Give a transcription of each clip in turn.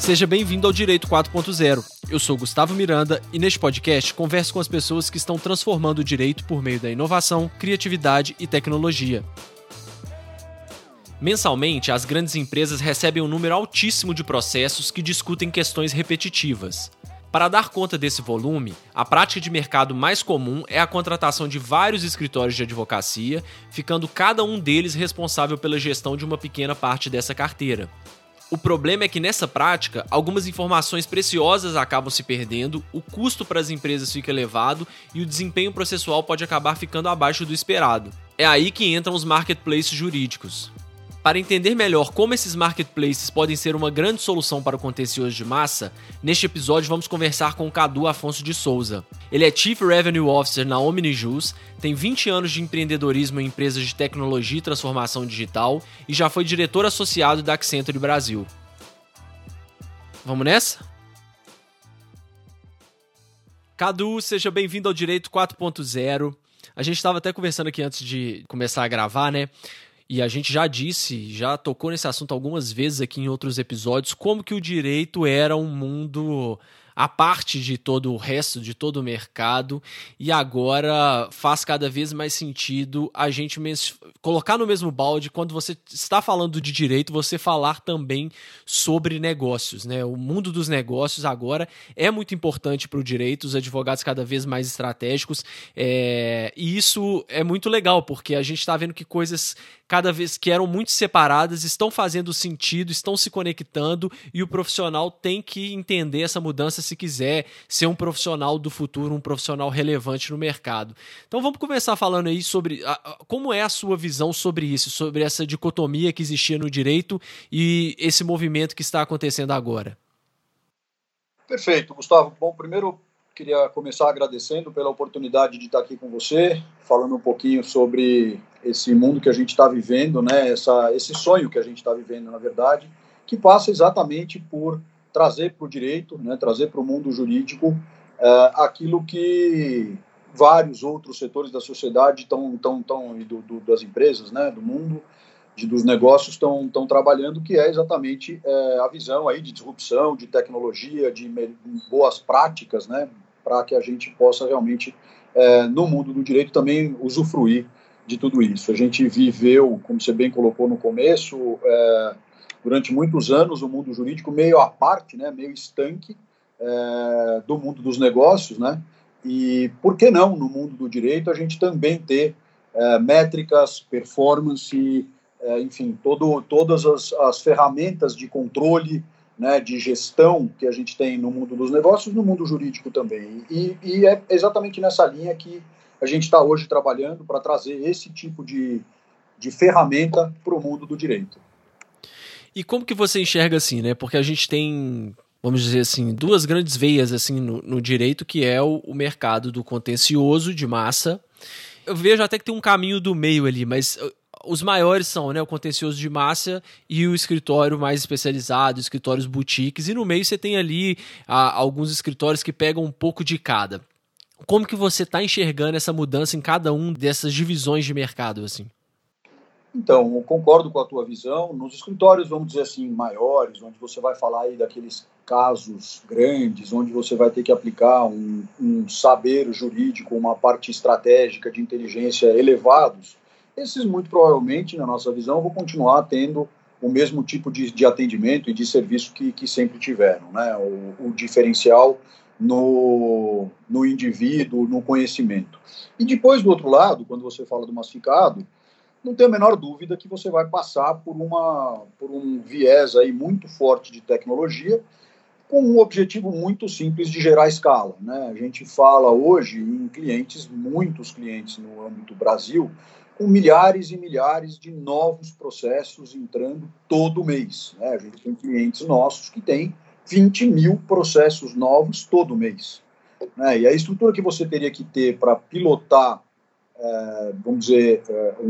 Seja bem-vindo ao Direito 4.0. Eu sou Gustavo Miranda e neste podcast converso com as pessoas que estão transformando o direito por meio da inovação, criatividade e tecnologia. Mensalmente, as grandes empresas recebem um número altíssimo de processos que discutem questões repetitivas. Para dar conta desse volume, a prática de mercado mais comum é a contratação de vários escritórios de advocacia, ficando cada um deles responsável pela gestão de uma pequena parte dessa carteira. O problema é que nessa prática, algumas informações preciosas acabam se perdendo, o custo para as empresas fica elevado e o desempenho processual pode acabar ficando abaixo do esperado. É aí que entram os marketplaces jurídicos. Para entender melhor como esses marketplaces podem ser uma grande solução para o contencioso de massa, neste episódio vamos conversar com o Cadu Afonso de Souza. Ele é Chief Revenue Officer na OmniJus, tem 20 anos de empreendedorismo em empresas de tecnologia e transformação digital e já foi diretor associado da Accenture Brasil. Vamos nessa? Cadu, seja bem-vindo ao Direito 4.0. A gente estava até conversando aqui antes de começar a gravar, né? E a gente já tocou nesse assunto algumas vezes aqui em outros episódios, como que o direito era um mundo à parte de todo o resto, de todo o mercado, e agora faz cada vez mais sentido a gente colocar no mesmo balde, quando você está falando de direito, você falar também sobre negócios, né? O mundo dos negócios agora é muito importante para o direito, os advogados cada vez mais estratégicos, e isso é muito legal, porque a gente está vendo que coisas cada vez que eram muito separadas estão fazendo sentido, estão se conectando, e o profissional tem que entender essa mudança se quiser ser um profissional do futuro, um profissional relevante no mercado. Então vamos começar falando aí sobre como é a sua visão sobre isso, sobre essa dicotomia que existia no direito e esse movimento que está acontecendo agora. Perfeito, Gustavo. Bom, primeiro queria começar agradecendo pela oportunidade de estar aqui com você, falando um pouquinho sobre esse mundo que a gente está vivendo, né? Esse sonho que a gente está vivendo, na verdade, que passa exatamente por trazer para o direito, né, trazer para o mundo jurídico aquilo que vários outros setores da sociedade das empresas, né, do mundo, dos negócios estão trabalhando, que é exatamente a visão aí de disrupção, de tecnologia, de boas práticas, né, para que a gente possa realmente, no mundo do direito, também usufruir de tudo isso. A gente viveu, como você bem colocou no começo, durante muitos anos, o mundo jurídico meio à parte, né, meio estanque do mundo dos negócios, né, e por que não, no mundo do direito, a gente também ter métricas, performance, enfim, todas as ferramentas de controle, né, de gestão que a gente tem no mundo dos negócios, no mundo jurídico também. E é exatamente nessa linha que a gente está hoje trabalhando para trazer esse tipo de ferramenta para o mundo do direito. E como que você enxerga assim, né? Porque a gente tem, vamos dizer assim, duas grandes veias assim no direito, que é o mercado do contencioso de massa. Eu vejo até que tem um caminho do meio ali, mas os maiores são, né, o contencioso de massa e o escritório mais especializado, escritórios boutiques, e no meio você tem ali alguns escritórios que pegam um pouco de cada. Como que você está enxergando essa mudança em cada um dessas divisões de mercado, assim? Então, eu concordo com a tua visão. Nos escritórios, vamos dizer assim, maiores, onde você vai falar aí daqueles casos grandes, onde você vai ter que aplicar um saber jurídico, uma parte estratégica de inteligência elevados, esses muito provavelmente, na nossa visão, vão continuar tendo o mesmo tipo de atendimento e de serviço que sempre tiveram, né? O diferencial no indivíduo, no conhecimento. E depois, do outro lado, quando você fala do massificado, não tem a menor dúvida que você vai passar por um viés aí muito forte de tecnologia, com um objetivo muito simples de gerar escala, né? A gente fala hoje em clientes, muitos clientes no âmbito Brasil, com milhares e milhares de novos processos entrando todo mês, né? A gente tem clientes nossos que têm 20 mil processos novos todo mês, né? E a estrutura que você teria que ter para pilotar vamos dizer,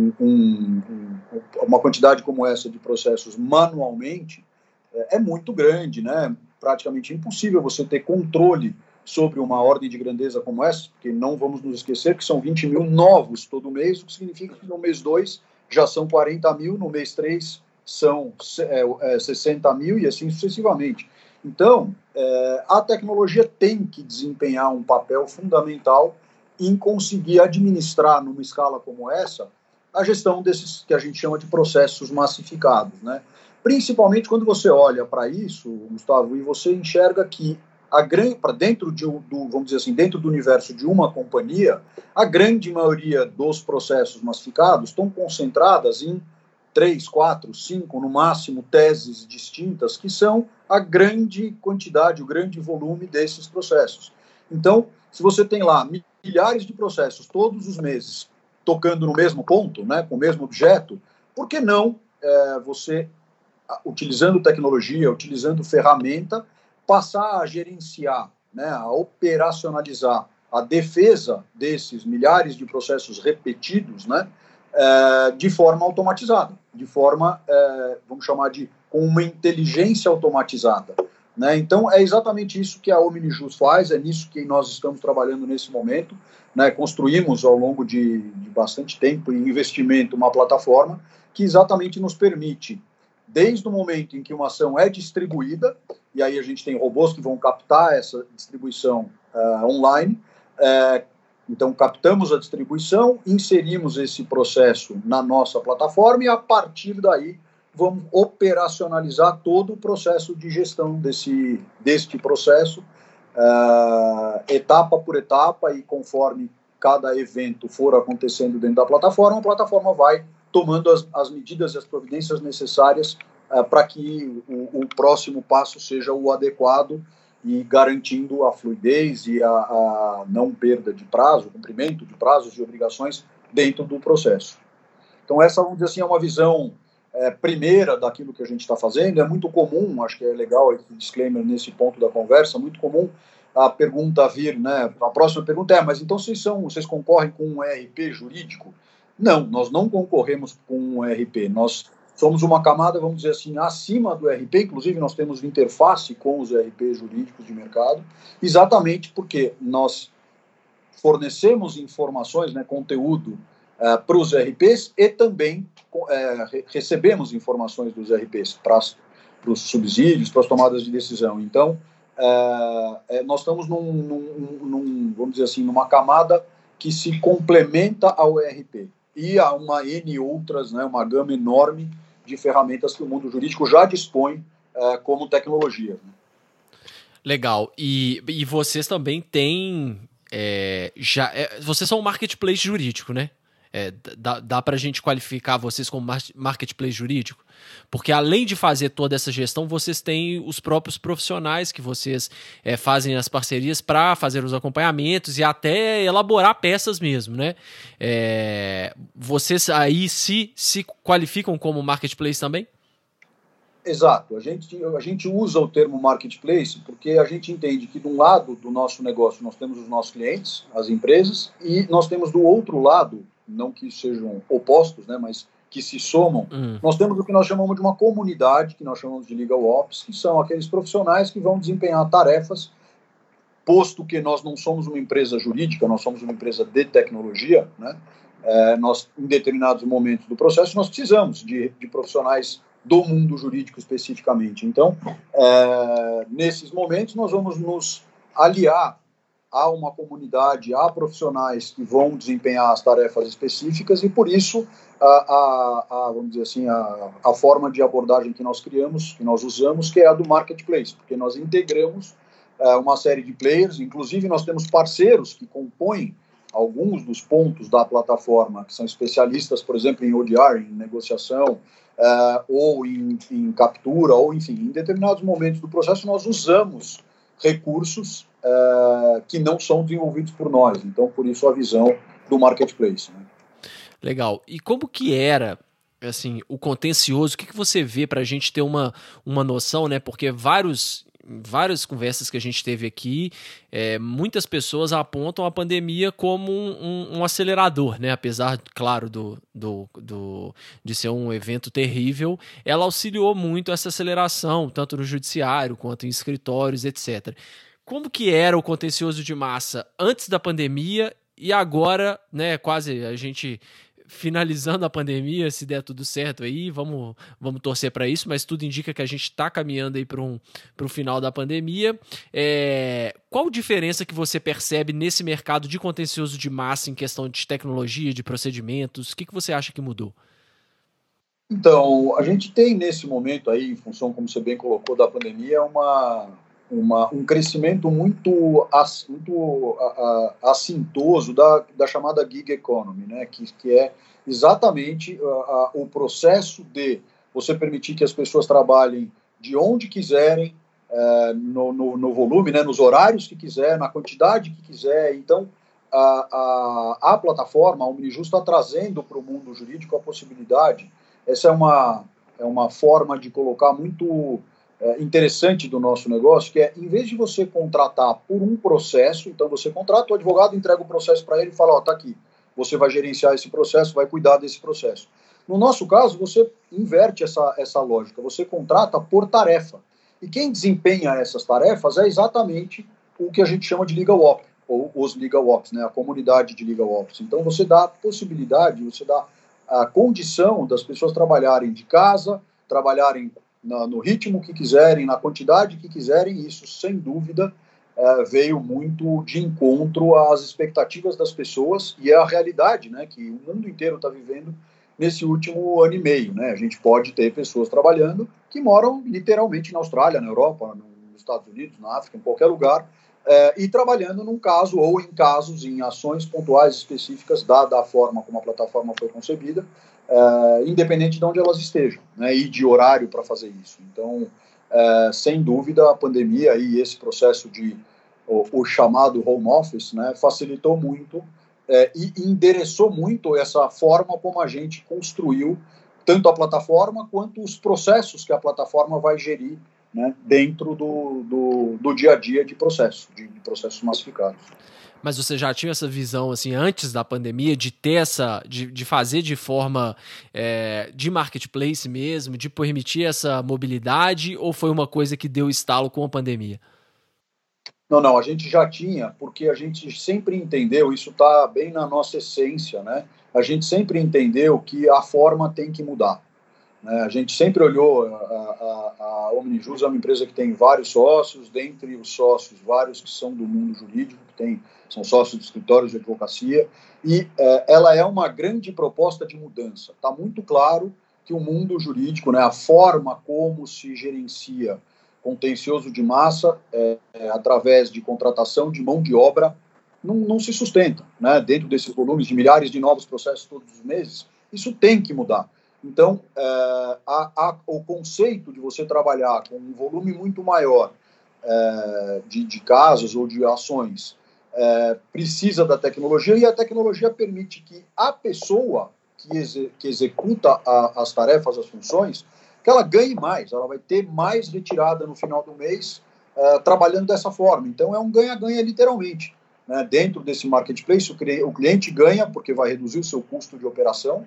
uma quantidade como essa de processos manualmente é muito grande, né? Praticamente impossível você ter controle sobre uma ordem de grandeza como essa, porque não vamos nos esquecer que são 20 mil novos todo mês, o que significa que no mês 2 já são 40 mil, no mês 3 são 60 mil e assim sucessivamente. Então, a tecnologia tem que desempenhar um papel fundamental em conseguir administrar, numa escala como essa, a gestão desses que a gente chama de processos massificados, né? Principalmente quando você olha para isso, Gustavo, e você enxerga que para dentro vamos dizer assim, dentro do universo de uma companhia, a grande maioria dos processos massificados estão concentradas em 3, 4, 5, no máximo, teses distintas, que são a grande quantidade, o grande volume desses processos. Então, se você tem lá milhares de processos todos os meses tocando no mesmo ponto, né, com o mesmo objeto, por que não você, utilizando tecnologia, utilizando ferramenta, passar a gerenciar, né, a operacionalizar a defesa desses milhares de processos repetidos, né, de forma automatizada, de forma, vamos chamar de, com uma inteligência automatizada. Né? Então, é exatamente isso que a OmniJus faz, é nisso que nós estamos trabalhando nesse momento. Né? Construímos, ao longo de bastante tempo e investimento, uma plataforma que exatamente nos permite, desde o momento em que uma ação é distribuída, e aí a gente tem robôs que vão captar essa distribuição online, então, captamos a distribuição, inserimos esse processo na nossa plataforma e, a partir daí, vamos operacionalizar todo o processo de gestão deste processo, etapa por etapa, e conforme cada evento for acontecendo dentro da plataforma, a plataforma vai tomando as medidas e as providências necessárias para que o próximo passo seja o adequado, e garantindo a fluidez e a não perda de prazo, o cumprimento de prazos e obrigações dentro do processo. Então, essa, vamos dizer assim, é uma visão primeira daquilo que a gente está fazendo. É muito comum, acho que é legal esse disclaimer nesse ponto da conversa, muito comum a pergunta vir, né? A próxima pergunta mas então vocês concorrem com um ERP jurídico? Não, nós não concorremos com um ERP, nós somos uma camada, vamos dizer assim, acima do ERP, inclusive nós temos interface com os ERPs jurídicos de mercado, exatamente porque nós fornecemos informações, né, conteúdo para os ERPs, e também recebemos informações dos ERPs para os subsídios, para as tomadas de decisão. Então, nós estamos vamos dizer assim, numa camada que se complementa ao ERP. E há uma N outras, né, uma gama enorme de ferramentas que o mundo jurídico já dispõe como tecnologia. Né? Legal. E vocês também têm... vocês são um marketplace jurídico, né? Dá para a gente qualificar vocês como marketplace jurídico? Porque além de fazer toda essa gestão, vocês têm os próprios profissionais que vocês fazem as parcerias para fazer os acompanhamentos e até elaborar peças mesmo, né? Vocês aí se qualificam como marketplace também? Exato. A gente usa o termo marketplace porque a gente entende que, de um lado do nosso negócio, nós temos os nossos clientes, as empresas, e nós temos do outro lado, não que sejam opostos, né, mas que se somam, nós temos o que nós chamamos de uma comunidade, que nós chamamos de Legal Ops, que são aqueles profissionais que vão desempenhar tarefas, posto que nós não somos uma empresa jurídica, nós somos uma empresa de tecnologia, né, nós, em determinados momentos do processo, nós precisamos de profissionais do mundo jurídico especificamente. Então, nesses momentos, nós vamos nos aliar a uma comunidade, a profissionais que vão desempenhar as tarefas específicas, e por isso, vamos dizer assim, a forma de abordagem que nós criamos, que nós usamos, que é a do marketplace, porque nós integramos uma série de players, inclusive nós temos parceiros que compõem alguns dos pontos da plataforma, que são especialistas, por exemplo, em ODR, em negociação, ou em captura, ou enfim, em determinados momentos do processo nós usamos recursos que não são desenvolvidos por nós. Então, por isso a visão do marketplace. Né? Legal. E como que era, assim, o contencioso? O que você vê para a gente ter uma noção, né? Porque várias conversas que a gente teve aqui, muitas pessoas apontam a pandemia como um acelerador, né? Apesar, claro, de ser um evento terrível, ela auxiliou muito essa aceleração, tanto no judiciário quanto em escritórios, etc. Como que era o contencioso de massa antes da pandemia e agora, né? Quase a gente finalizando a pandemia, se der tudo certo aí, vamos torcer para isso, mas tudo indica que a gente está caminhando aí para o final da pandemia. Qual diferença que você percebe nesse mercado de contencioso de massa em questão de tecnologia, de procedimentos? O que você acha que mudou? Então, a gente tem nesse momento aí, em função, como você bem colocou, da pandemia, um crescimento muito assintoso da chamada gig economy, né? que é exatamente o processo de você permitir que as pessoas trabalhem de onde quiserem, no volume, né? Nos horários que quiser, na quantidade que quiser. Então, a plataforma, a Omnijus, está trazendo para o mundo jurídico a possibilidade. Essa é uma forma de colocar muito interessante do nosso negócio, que é, em vez de você contratar por um processo, então você contrata o advogado, entrega o processo para ele e fala, tá aqui, você vai gerenciar esse processo, vai cuidar desse processo. No nosso caso, você inverte essa lógica, você contrata por tarefa. E quem desempenha essas tarefas é exatamente o que a gente chama de Legal Ops, ou os Legal Ops, né, a comunidade de Legal Ops. Então você dá a possibilidade, você dá a condição das pessoas trabalharem de casa, trabalharem no ritmo que quiserem, na quantidade que quiserem, e isso, sem dúvida, veio muito de encontro às expectativas das pessoas e à realidade, né, que o mundo inteiro está vivendo nesse último ano e meio. Né? A gente pode ter pessoas trabalhando que moram literalmente na Austrália, na Europa, nos Estados Unidos, na África, em qualquer lugar, e trabalhando num caso ou em casos, em ações pontuais específicas, da forma como a plataforma foi concebida, independente de onde elas estejam, né, e de horário para fazer isso. Então, sem dúvida, a pandemia e esse processo o chamado home office, né, facilitou muito e endereçou muito essa forma como a gente construiu tanto a plataforma quanto os processos que a plataforma vai gerir, né, dentro do dia a dia de processos massificados. Mas você já tinha essa visão, assim, antes da pandemia, de ter de fazer de forma de marketplace mesmo, de permitir essa mobilidade, ou foi uma coisa que deu estalo com a pandemia? Não, a gente já tinha, porque a gente sempre entendeu, isso está bem na nossa essência, né? A gente sempre entendeu que a forma tem que mudar. A gente sempre olhou, a Omnijus é uma empresa que tem vários sócios, dentre os sócios, vários que são do mundo jurídico, são sócios de escritórios de advocacia, e ela é uma grande proposta de mudança. Está muito claro que o mundo jurídico, né, a forma como se gerencia contencioso de massa, através de contratação de mão de obra, não se sustenta. Né? Dentro desses volumes de milhares de novos processos todos os meses, isso tem que mudar. Então, o conceito de você trabalhar com um volume muito maior de casos ou de ações precisa da tecnologia, e a tecnologia permite que a pessoa que executa as tarefas, as funções, que ela ganhe mais, ela vai ter mais retirada no final do mês trabalhando dessa forma. Então, é um ganha-ganha literalmente. Né? Dentro desse marketplace, o cliente ganha porque vai reduzir o seu custo de operação,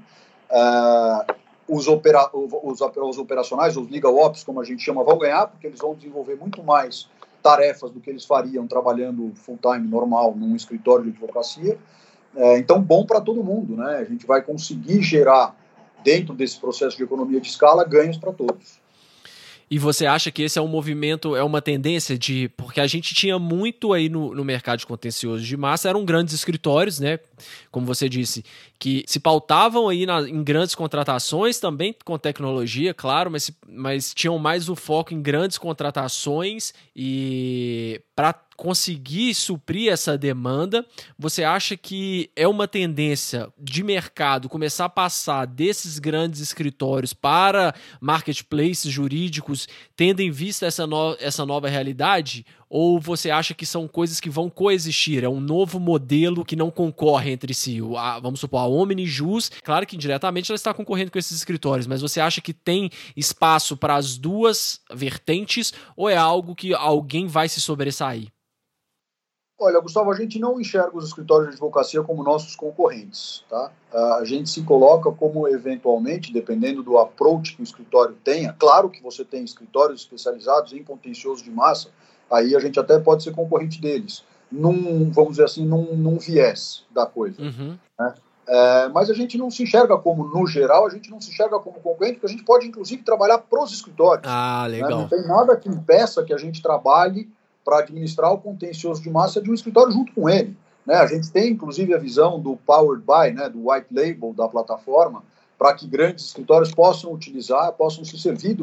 os operacionais, os legal ops, como a gente chama, vão ganhar, porque eles vão desenvolver muito mais tarefas do que eles fariam trabalhando full-time normal num escritório de advocacia. Então, bom para todo mundo, né? A gente vai conseguir gerar, dentro desse processo de economia de escala, ganhos para todos. E você acha que esse é um movimento, é uma tendência porque a gente tinha muito aí no mercado de contencioso de massa, eram grandes escritórios, né? Como você disse, que se pautavam aí em grandes contratações, também com tecnologia, claro, mas tinham mais o foco em grandes contratações e para conseguir suprir essa demanda, você acha que é uma tendência de mercado começar a passar desses grandes escritórios para marketplaces jurídicos, tendo em vista essa nova realidade? Ou você acha que são coisas que vão coexistir? É um novo modelo que não concorre entre si? Vamos supor, a Omnijus, claro que indiretamente ela está concorrendo com esses escritórios, mas você acha que tem espaço para as duas vertentes, ou é algo que alguém vai se sobressair? Olha, Gustavo, a gente não enxerga os escritórios de advocacia como nossos concorrentes, tá? A gente se coloca como, eventualmente, dependendo do approach que o escritório tenha, claro que você tem escritórios especializados em contencioso de massa, aí a gente até pode ser concorrente deles, vamos dizer assim, num viés da coisa. Uhum. Né? Mas a gente não se enxerga como, no geral, a gente não se enxerga como concorrente, porque a gente pode, inclusive, trabalhar para os escritórios. Ah, legal. Não tem nada que impeça que a gente trabalhe para administrar o contencioso de massa de um escritório junto com ele. A gente tem, inclusive, a visão do Powered By, do White Label da plataforma, para que grandes escritórios possam utilizar, possam se servir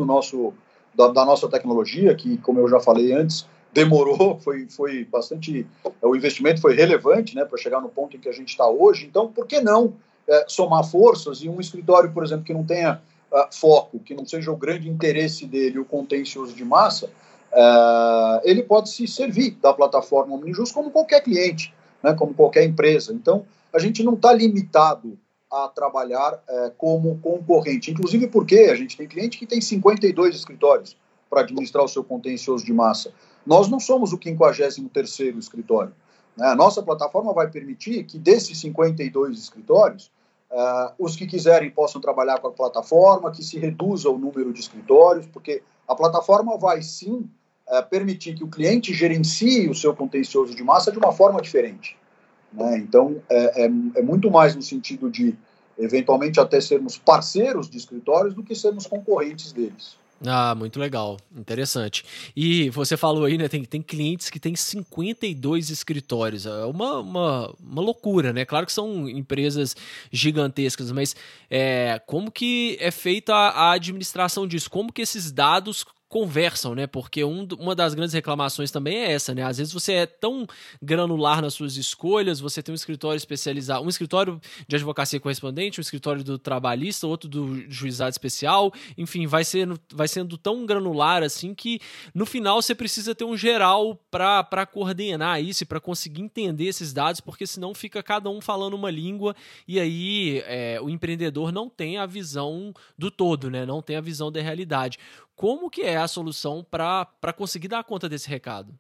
da nossa tecnologia, que, como eu já falei antes, demorou, foi bastante... O investimento foi relevante para chegar no ponto em que a gente está hoje. Então, por que não somar forças e um escritório, por exemplo, que não tenha foco, que não seja o grande interesse dele o contencioso de massa, ele pode se servir da plataforma OmniJus como qualquer cliente, como qualquer empresa. Então, a gente não está limitado a trabalhar como concorrente, inclusive porque a gente tem cliente que tem 52 escritórios para administrar o seu contencioso de massa. Nós não somos o 53º escritório. A nossa plataforma vai permitir que desses 52 escritórios, os que quiserem possam trabalhar com a plataforma, que se reduza o número de escritórios, porque a plataforma vai sim permitir que o cliente gerencie o seu contencioso de massa de uma forma diferente. Então, é muito mais no sentido de, eventualmente, até sermos parceiros de escritórios do que sermos concorrentes deles. Ah, muito legal, interessante. E você falou aí, tem clientes que têm 52 escritórios, é uma loucura, né? Claro que são empresas gigantescas, mas como que é feita a administração disso? Como que esses dados conversam, né? Porque uma das grandes reclamações também é essa, né? Às vezes você é tão granular nas suas escolhas, você tem um escritório especializado, um escritório de advocacia correspondente, um escritório do trabalhista, outro do juizado especial, enfim, vai sendo tão granular assim que no final você precisa ter um geral para coordenar isso e para conseguir entender esses dados, porque senão fica cada um falando uma língua e aí o empreendedor não tem a visão do todo, né? Não tem a visão da realidade. Como que é a solução para conseguir dar conta desse recado?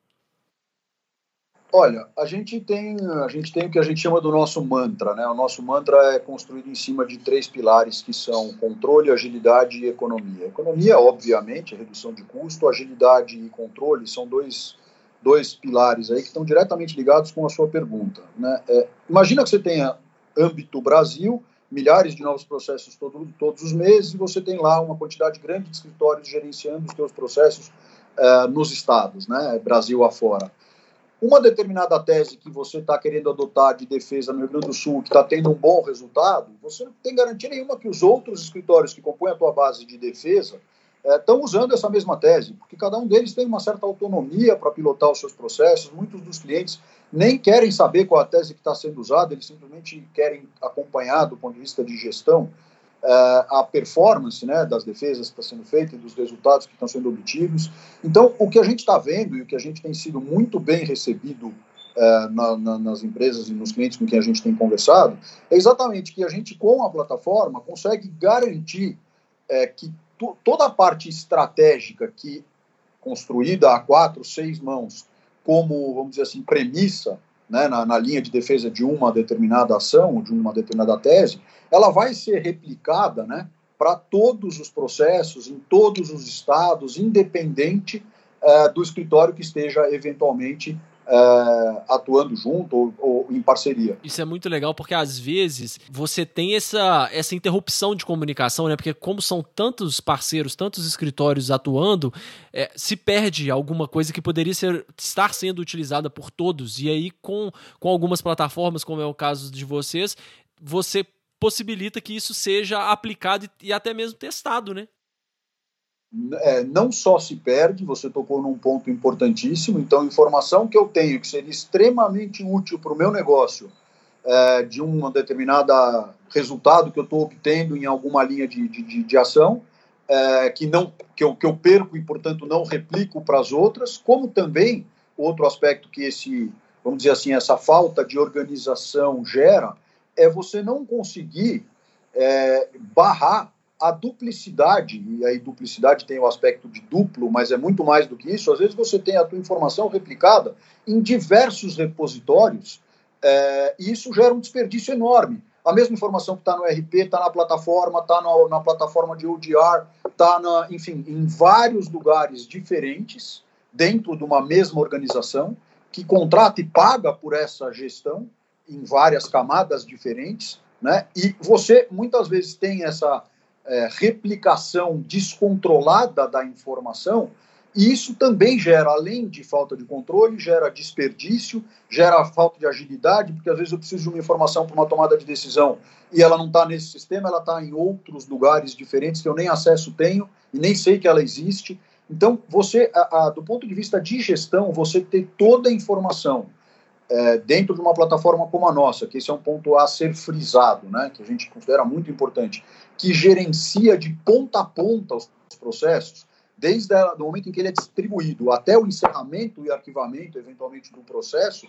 Olha, a gente tem o que a gente chama do nosso mantra, O nosso mantra é construído em cima de 3 pilares que são controle, agilidade e economia. Economia, obviamente, redução de custo, agilidade e controle são dois pilares aí que estão diretamente ligados com a sua pergunta, Imagina que você tenha âmbito Brasil, milhares de novos processos todos os meses, e você tem lá uma quantidade grande de escritórios gerenciando os seus processos nos estados, Brasil afora. Uma determinada tese que você está querendo adotar de defesa no Rio Grande do Sul, que está tendo um bom resultado, você não tem garantia nenhuma que os outros escritórios que compõem a tua base de defesa estão usando essa mesma tese, porque cada um deles tem uma certa autonomia para pilotar os seus processos. Muitos dos clientes nem querem saber qual a tese que está sendo usada, eles simplesmente querem acompanhar, do ponto de vista de gestão, a performance das defesas que está sendo feita e dos resultados que estão sendo obtidos. Então, o que a gente está vendo e o que a gente tem sido muito bem recebido nas empresas e nos clientes com quem a gente tem conversado é exatamente que a gente, com a plataforma, consegue garantir que toda a parte estratégica que construída a 4, 6 mãos como, vamos dizer assim, premissa, na linha de defesa de uma determinada ação, de uma determinada tese, ela vai ser replicada para todos os processos, em todos os estados, independente do escritório que esteja eventualmente atuando junto ou em parceria. Isso é muito legal porque às vezes você tem essa interrupção de comunicação, Porque como são tantos parceiros, tantos escritórios atuando, se perde alguma coisa que poderia estar sendo utilizada por todos. E aí com algumas plataformas, como é o caso de vocês, você possibilita que isso seja aplicado e até mesmo testado, Não só se perde, você tocou num ponto importantíssimo. Então, informação que eu tenho que seria extremamente útil para o meu negócio, de um determinado resultado que eu estou obtendo em alguma linha de ação, que eu perco e, portanto, não replico para as outras, como também outro aspecto que vamos dizer assim, essa falta de organização gera, é você não conseguir barrar a duplicidade, e aí duplicidade tem o aspecto de duplo, mas é muito mais do que isso. Às vezes você tem a tua informação replicada em diversos repositórios, e isso gera um desperdício enorme. A mesma informação que está no RP, está na plataforma, está na plataforma de ODR, está, enfim, em vários lugares diferentes, dentro de uma mesma organização, que contrata e paga por essa gestão, em várias camadas diferentes, né? E você muitas vezes tem essa replicação descontrolada da informação, e isso também gera, além de falta de controle, gera desperdício, gera falta de agilidade, porque às vezes eu preciso de uma informação para uma tomada de decisão e ela não está nesse sistema, ela está em outros lugares diferentes que eu nem acesso tenho e nem sei que ela existe. Então, você, do ponto de vista de gestão, você ter toda a informação dentro de uma plataforma como a nossa, que esse é um ponto a ser frisado, né, que a gente considera muito importante, que gerencia de ponta a ponta os processos, desde o momento em que ele é distribuído até o encerramento e arquivamento, eventualmente, do processo,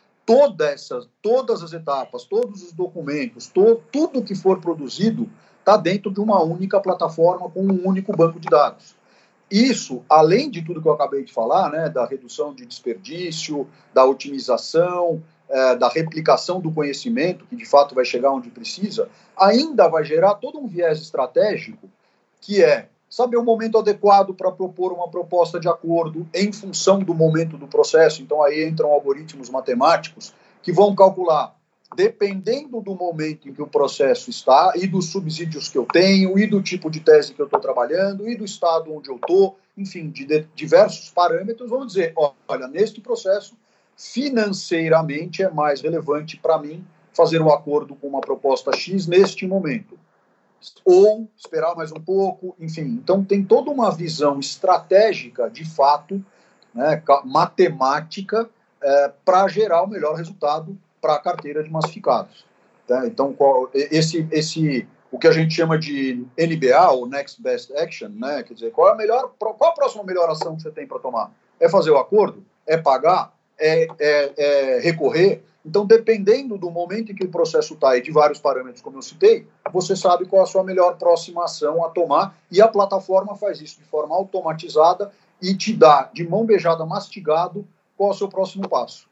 todas as etapas, todos os documentos, tudo que for produzido está dentro de uma única plataforma com um único banco de dados. Isso, além de tudo que eu acabei de falar, né, da redução de desperdício, da otimização, da replicação do conhecimento, que de fato vai chegar onde precisa, ainda vai gerar todo um viés estratégico, que é saber o momento adequado para propor uma proposta de acordo em função do momento do processo. Então, aí entram algoritmos matemáticos que vão calcular, dependendo do momento em que o processo está, e dos subsídios que eu tenho, e do tipo de tese que eu estou trabalhando, e do estado onde eu estou, enfim, de diversos parâmetros, vão dizer, olha, neste processo, financeiramente é mais relevante para mim fazer um acordo com uma proposta X neste momento. Ou esperar mais um pouco, enfim. Então, tem toda uma visão estratégica, de fato, né, matemática, para gerar o melhor resultado para a carteira de massificados. Tá? Então, o que a gente chama de NBA, ou Next Best Action, né? Quer dizer, qual a próxima melhor ação que você tem para tomar? É fazer o acordo? É pagar? É recorrer? Então, dependendo do momento em que o processo está e de vários parâmetros, como eu citei, você sabe qual a sua melhor próxima ação a tomar, e a plataforma faz isso de forma automatizada e te dá, de mão beijada, mastigado, qual é o seu próximo passo.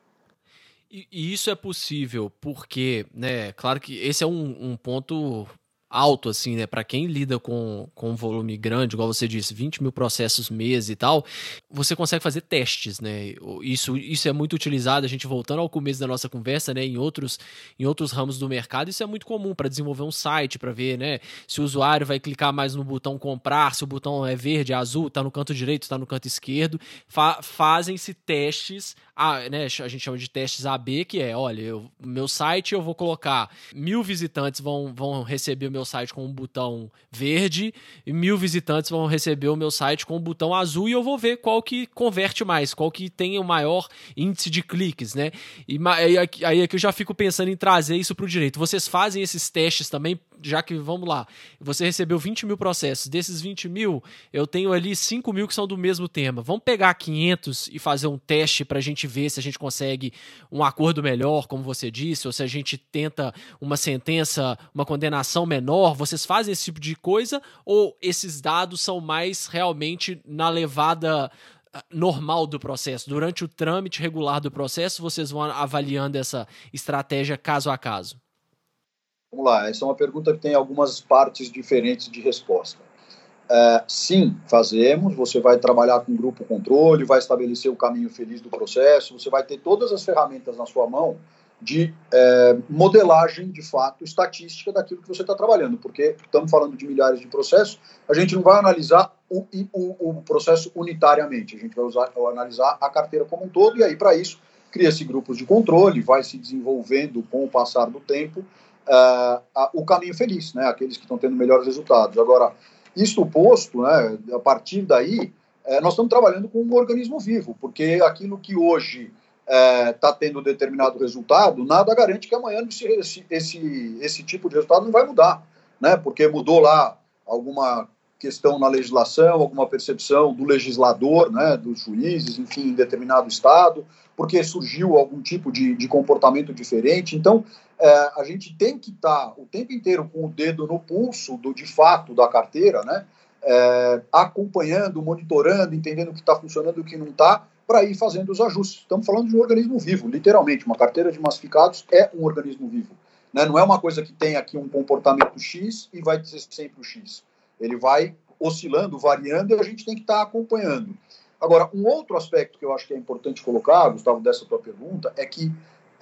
E isso é possível porque, né, claro que esse é um ponto alto, assim, né, para quem lida com um volume grande, igual você disse, 20 mil processos mês e tal, você consegue fazer testes, né, isso é muito utilizado, a gente voltando ao começo da nossa conversa, né, em outros ramos do mercado, isso é muito comum para desenvolver um site, para ver, né, se o usuário vai clicar mais no botão comprar, se o botão é verde, azul, tá no canto direito, tá no canto esquerdo, fazem-se testes, né, a gente chama de testes AB, que é, olha, meu site eu vou colocar 1.000 visitantes vão receber o meu site com um botão verde e 1.000 visitantes vão receber o meu site com um botão azul, e eu vou ver qual que converte mais, qual que tem o maior índice de cliques, né? E aí é que eu já fico pensando em trazer isso para o direito. Vocês fazem esses testes também, já que, vamos lá, você recebeu 20 mil processos, desses 20 mil, eu tenho ali 5 mil que são do mesmo tema. Vamos pegar 500 e fazer um teste para a gente ver se a gente consegue um acordo melhor, como você disse, ou se a gente tenta uma sentença, uma condenação menor. Vocês fazem esse tipo de coisa, ou esses dados são mais realmente na levada normal do processo? Durante o trâmite regular do processo, vocês vão avaliando essa estratégia caso a caso? Vamos lá, essa é uma pergunta que tem algumas partes diferentes de resposta. Sim, fazemos, você vai trabalhar com grupo controle, vai estabelecer o caminho feliz do processo, você vai ter todas as ferramentas na sua mão de modelagem, de fato, estatística daquilo que você está trabalhando, porque estamos falando de milhares de processos, a gente não vai analisar o processo unitariamente, a gente vai analisar a carteira como um todo, e aí, para isso, cria-se grupos de controle, vai se desenvolvendo com o passar do tempo o caminho feliz, né, aqueles que estão tendo melhores resultados. Agora, isto posto, né, a partir daí, nós estamos trabalhando com um organismo vivo, porque aquilo que hoje está tendo determinado resultado, nada garante que amanhã esse tipo de resultado não vai mudar, né? Porque mudou lá alguma questão na legislação, alguma percepção do legislador, né, dos juízes, enfim, em determinado estado, porque surgiu algum tipo de comportamento diferente. Então, a gente tem que estar o tempo inteiro com o dedo no pulso de fato da carteira, né, acompanhando, monitorando, entendendo o que está funcionando e o que não está, para ir fazendo os ajustes. Estamos falando de um organismo vivo, literalmente. Uma carteira de massificados é um organismo vivo, né? Não é uma coisa que tem aqui um comportamento X e vai ser sempre o X. Ele vai oscilando, variando, e a gente tem que estar acompanhando. Agora, um outro aspecto que eu acho que é importante colocar, Gustavo, dessa tua pergunta, é que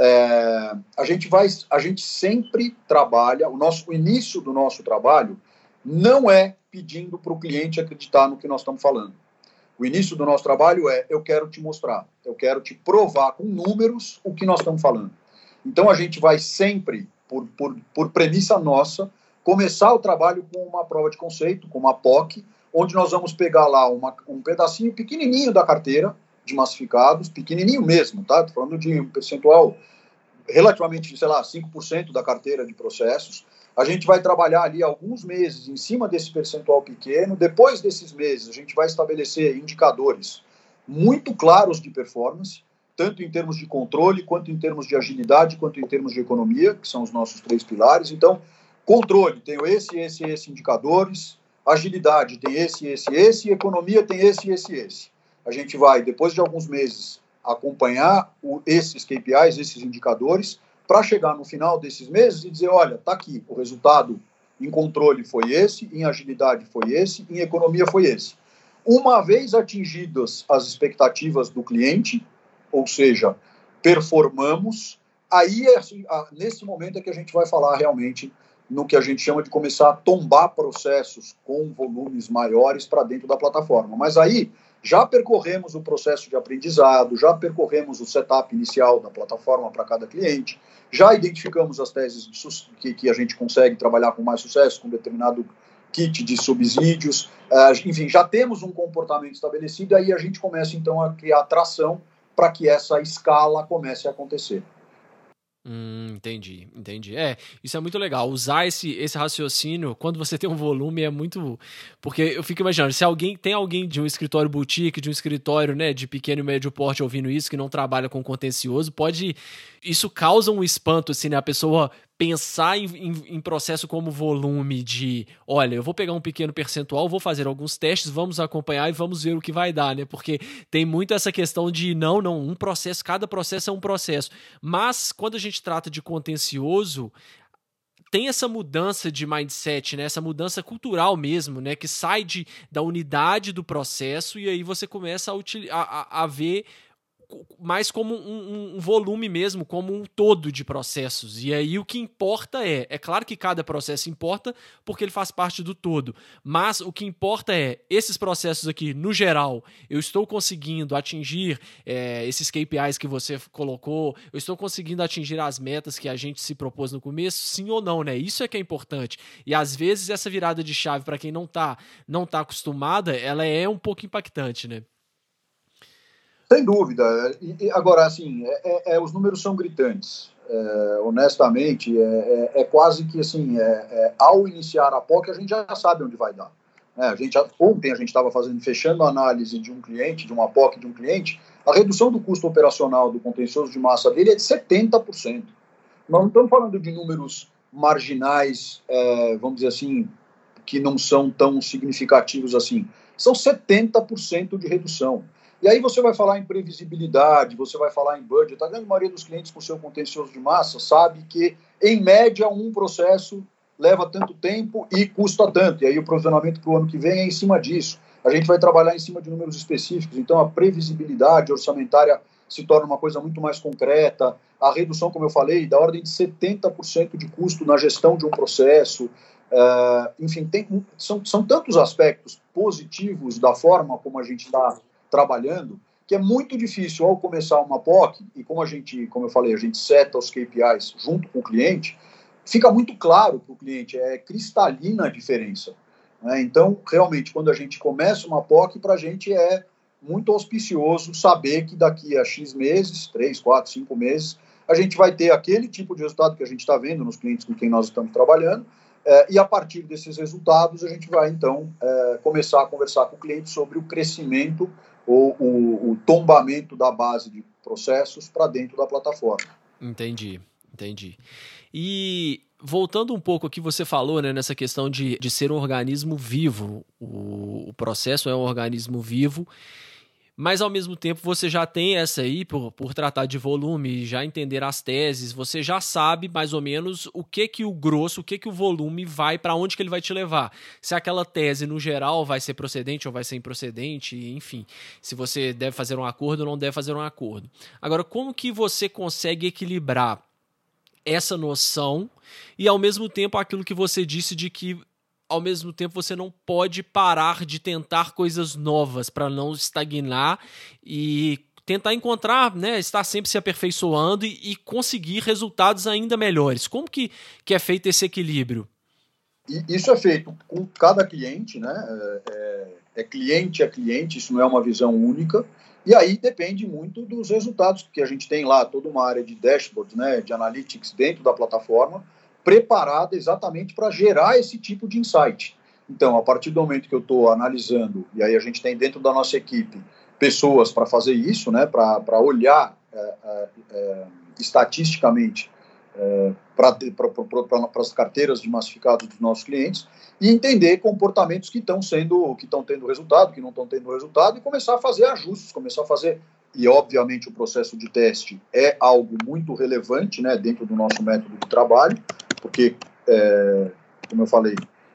A gente sempre trabalha, o início do nosso trabalho não é pedindo para o cliente acreditar no que nós estamos falando. O início do nosso trabalho é: eu quero te mostrar, eu quero te provar com números o que nós estamos falando. Então a gente vai sempre, por premissa nossa, começar o trabalho com uma prova de conceito, com uma POC, onde nós vamos pegar lá um pedacinho pequenininho da carteira de massificados, pequenininho mesmo, tá? Estou falando de um percentual relativamente, sei lá, 5% da carteira de processos. A gente vai trabalhar ali alguns meses em cima desse percentual pequeno. Depois desses meses, a gente vai estabelecer indicadores muito claros de performance, tanto em termos de controle, quanto em termos de agilidade, quanto em termos de economia, que são os nossos 3 pilares. Então, controle, tenho esse indicadores, agilidade tem esse, e economia tem esse. A gente vai, depois de alguns meses, acompanhar esses KPIs, esses indicadores, para chegar no final desses meses e dizer: olha, está aqui, o resultado em controle foi esse, em agilidade foi esse, em economia foi esse. Uma vez atingidas as expectativas do cliente, ou seja, performamos, aí nesse momento é que a gente vai falar realmente no que a gente chama de começar a tombar processos com volumes maiores para dentro da plataforma. Mas aí já percorremos o processo de aprendizado, já percorremos o setup inicial da plataforma para cada cliente, já identificamos as teses que a gente consegue trabalhar com mais sucesso, com determinado kit de subsídios, enfim, já temos um comportamento estabelecido, e aí a gente começa então a criar tração para que essa escala comece a acontecer. Entendi. Isso é muito legal. Usar esse raciocínio quando você tem um volume é muito... Porque eu fico imaginando, se tem alguém de um escritório boutique, de um escritório, né, de pequeno e médio porte ouvindo isso, que não trabalha com contencioso, isso causa um espanto, assim, né? A pessoa pensar em processo como volume de, olha, eu vou pegar um pequeno percentual, vou fazer alguns testes, vamos acompanhar e vamos ver o que vai dar, né? Porque tem muito essa questão de, um processo, cada processo é um processo. Mas, quando a gente trata de contencioso, tem essa mudança de mindset, né? Essa mudança cultural mesmo, né? Que sai da unidade do processo e aí você começa a ver mais como um volume mesmo, como um todo de processos. E aí o que importa é claro que cada processo importa porque ele faz parte do todo, mas o que importa esses processos aqui, no geral, eu estou conseguindo atingir esses KPIs que você colocou, eu estou conseguindo atingir as metas que a gente se propôs no começo, sim ou não, né? Isso é que é importante. E às vezes essa virada de chave para quem não tá acostumada, ela é um pouco impactante, né? Sem dúvida. Agora, assim, os números são gritantes. Honestamente, quase que, assim, ao iniciar a POC, a gente já sabe onde vai dar. Ontem a gente estava fechando a análise de um cliente, de uma POC de um cliente, a redução do custo operacional do contencioso de massa dele é de 70%. Nós não estamos falando de números marginais, vamos dizer assim, que não são tão significativos assim. São 70% de redução. E aí você vai falar em previsibilidade, você vai falar em budget. A grande maioria dos clientes com seu contencioso de massa sabe que, em média, um processo leva tanto tempo e custa tanto. E aí o provisionamento para o ano que vem é em cima disso. A gente vai trabalhar em cima de números específicos. Então, a previsibilidade orçamentária se torna uma coisa muito mais concreta. A redução, como eu falei, da ordem de 70% de custo na gestão de um processo. Enfim, são tantos aspectos positivos da forma como a gente está trabalhando, que é muito difícil ao começar uma POC, e como eu falei, a gente seta os KPIs junto com o cliente, fica muito claro para o cliente, é cristalina a diferença. Né? Então, realmente, quando a gente começa uma POC, para a gente é muito auspicioso saber que daqui a X meses, 3, 4, 5 meses, a gente vai ter aquele tipo de resultado que a gente está vendo nos clientes com quem nós estamos trabalhando, e a partir desses resultados a gente vai, então, começar a conversar com o cliente sobre o crescimento ou o tombamento da base de processos para dentro da plataforma. Entendi. E voltando um pouco aqui, você falou, né, nessa questão de ser um organismo vivo. O processo é um organismo vivo. Mas, ao mesmo tempo, você já tem essa aí, por tratar de volume, já entender as teses, você já sabe mais ou menos o que o grosso, o que o volume vai, para onde que ele vai te levar. Se aquela tese, no geral, vai ser procedente ou vai ser improcedente, enfim. Se você deve fazer um acordo ou não deve fazer um acordo. Agora, como que você consegue equilibrar essa noção e, ao mesmo tempo, aquilo que você disse de que, ao mesmo tempo, você não pode parar de tentar coisas novas para não estagnar e tentar encontrar, né, estar sempre se aperfeiçoando e conseguir resultados ainda melhores. Como que é feito esse equilíbrio? E isso é feito com cada cliente, né? Cliente a cliente, isso não é uma visão única. E aí depende muito dos resultados que a gente tem lá, toda uma área de dashboards, né, de analytics dentro da plataforma, preparada exatamente para gerar esse tipo de insight. Então, a partir do momento que eu estou analisando, e aí a gente tem dentro da nossa equipe pessoas para fazer isso, né, para olhar estatisticamente para as carteiras de massificados dos nossos clientes e entender comportamentos que estão tendo resultado, que não estão tendo resultado, e começar a fazer ajustes, e obviamente o processo de teste é algo muito relevante, né, dentro do nosso método de trabalho, porque, como eu falei,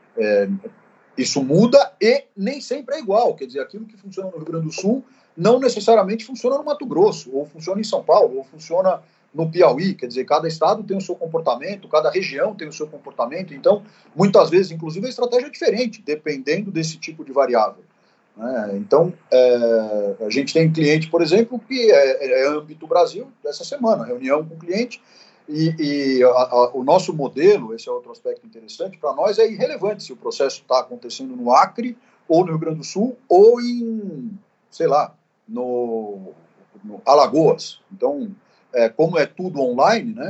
isso muda e nem sempre é igual. Quer dizer, aquilo que funciona no Rio Grande do Sul não necessariamente funciona no Mato Grosso, ou funciona em São Paulo, ou funciona no Piauí. Quer dizer, cada estado tem o seu comportamento, cada região tem o seu comportamento. Então, muitas vezes, inclusive, a estratégia é diferente, dependendo desse tipo de variável. Então, a gente tem cliente, por exemplo, que é âmbito Brasil, dessa semana, reunião com o cliente, o nosso modelo, esse é outro aspecto interessante, para nós é irrelevante se o processo está acontecendo no Acre, ou no Rio Grande do Sul, ou em, sei lá, no Alagoas. Então, como é tudo online, né,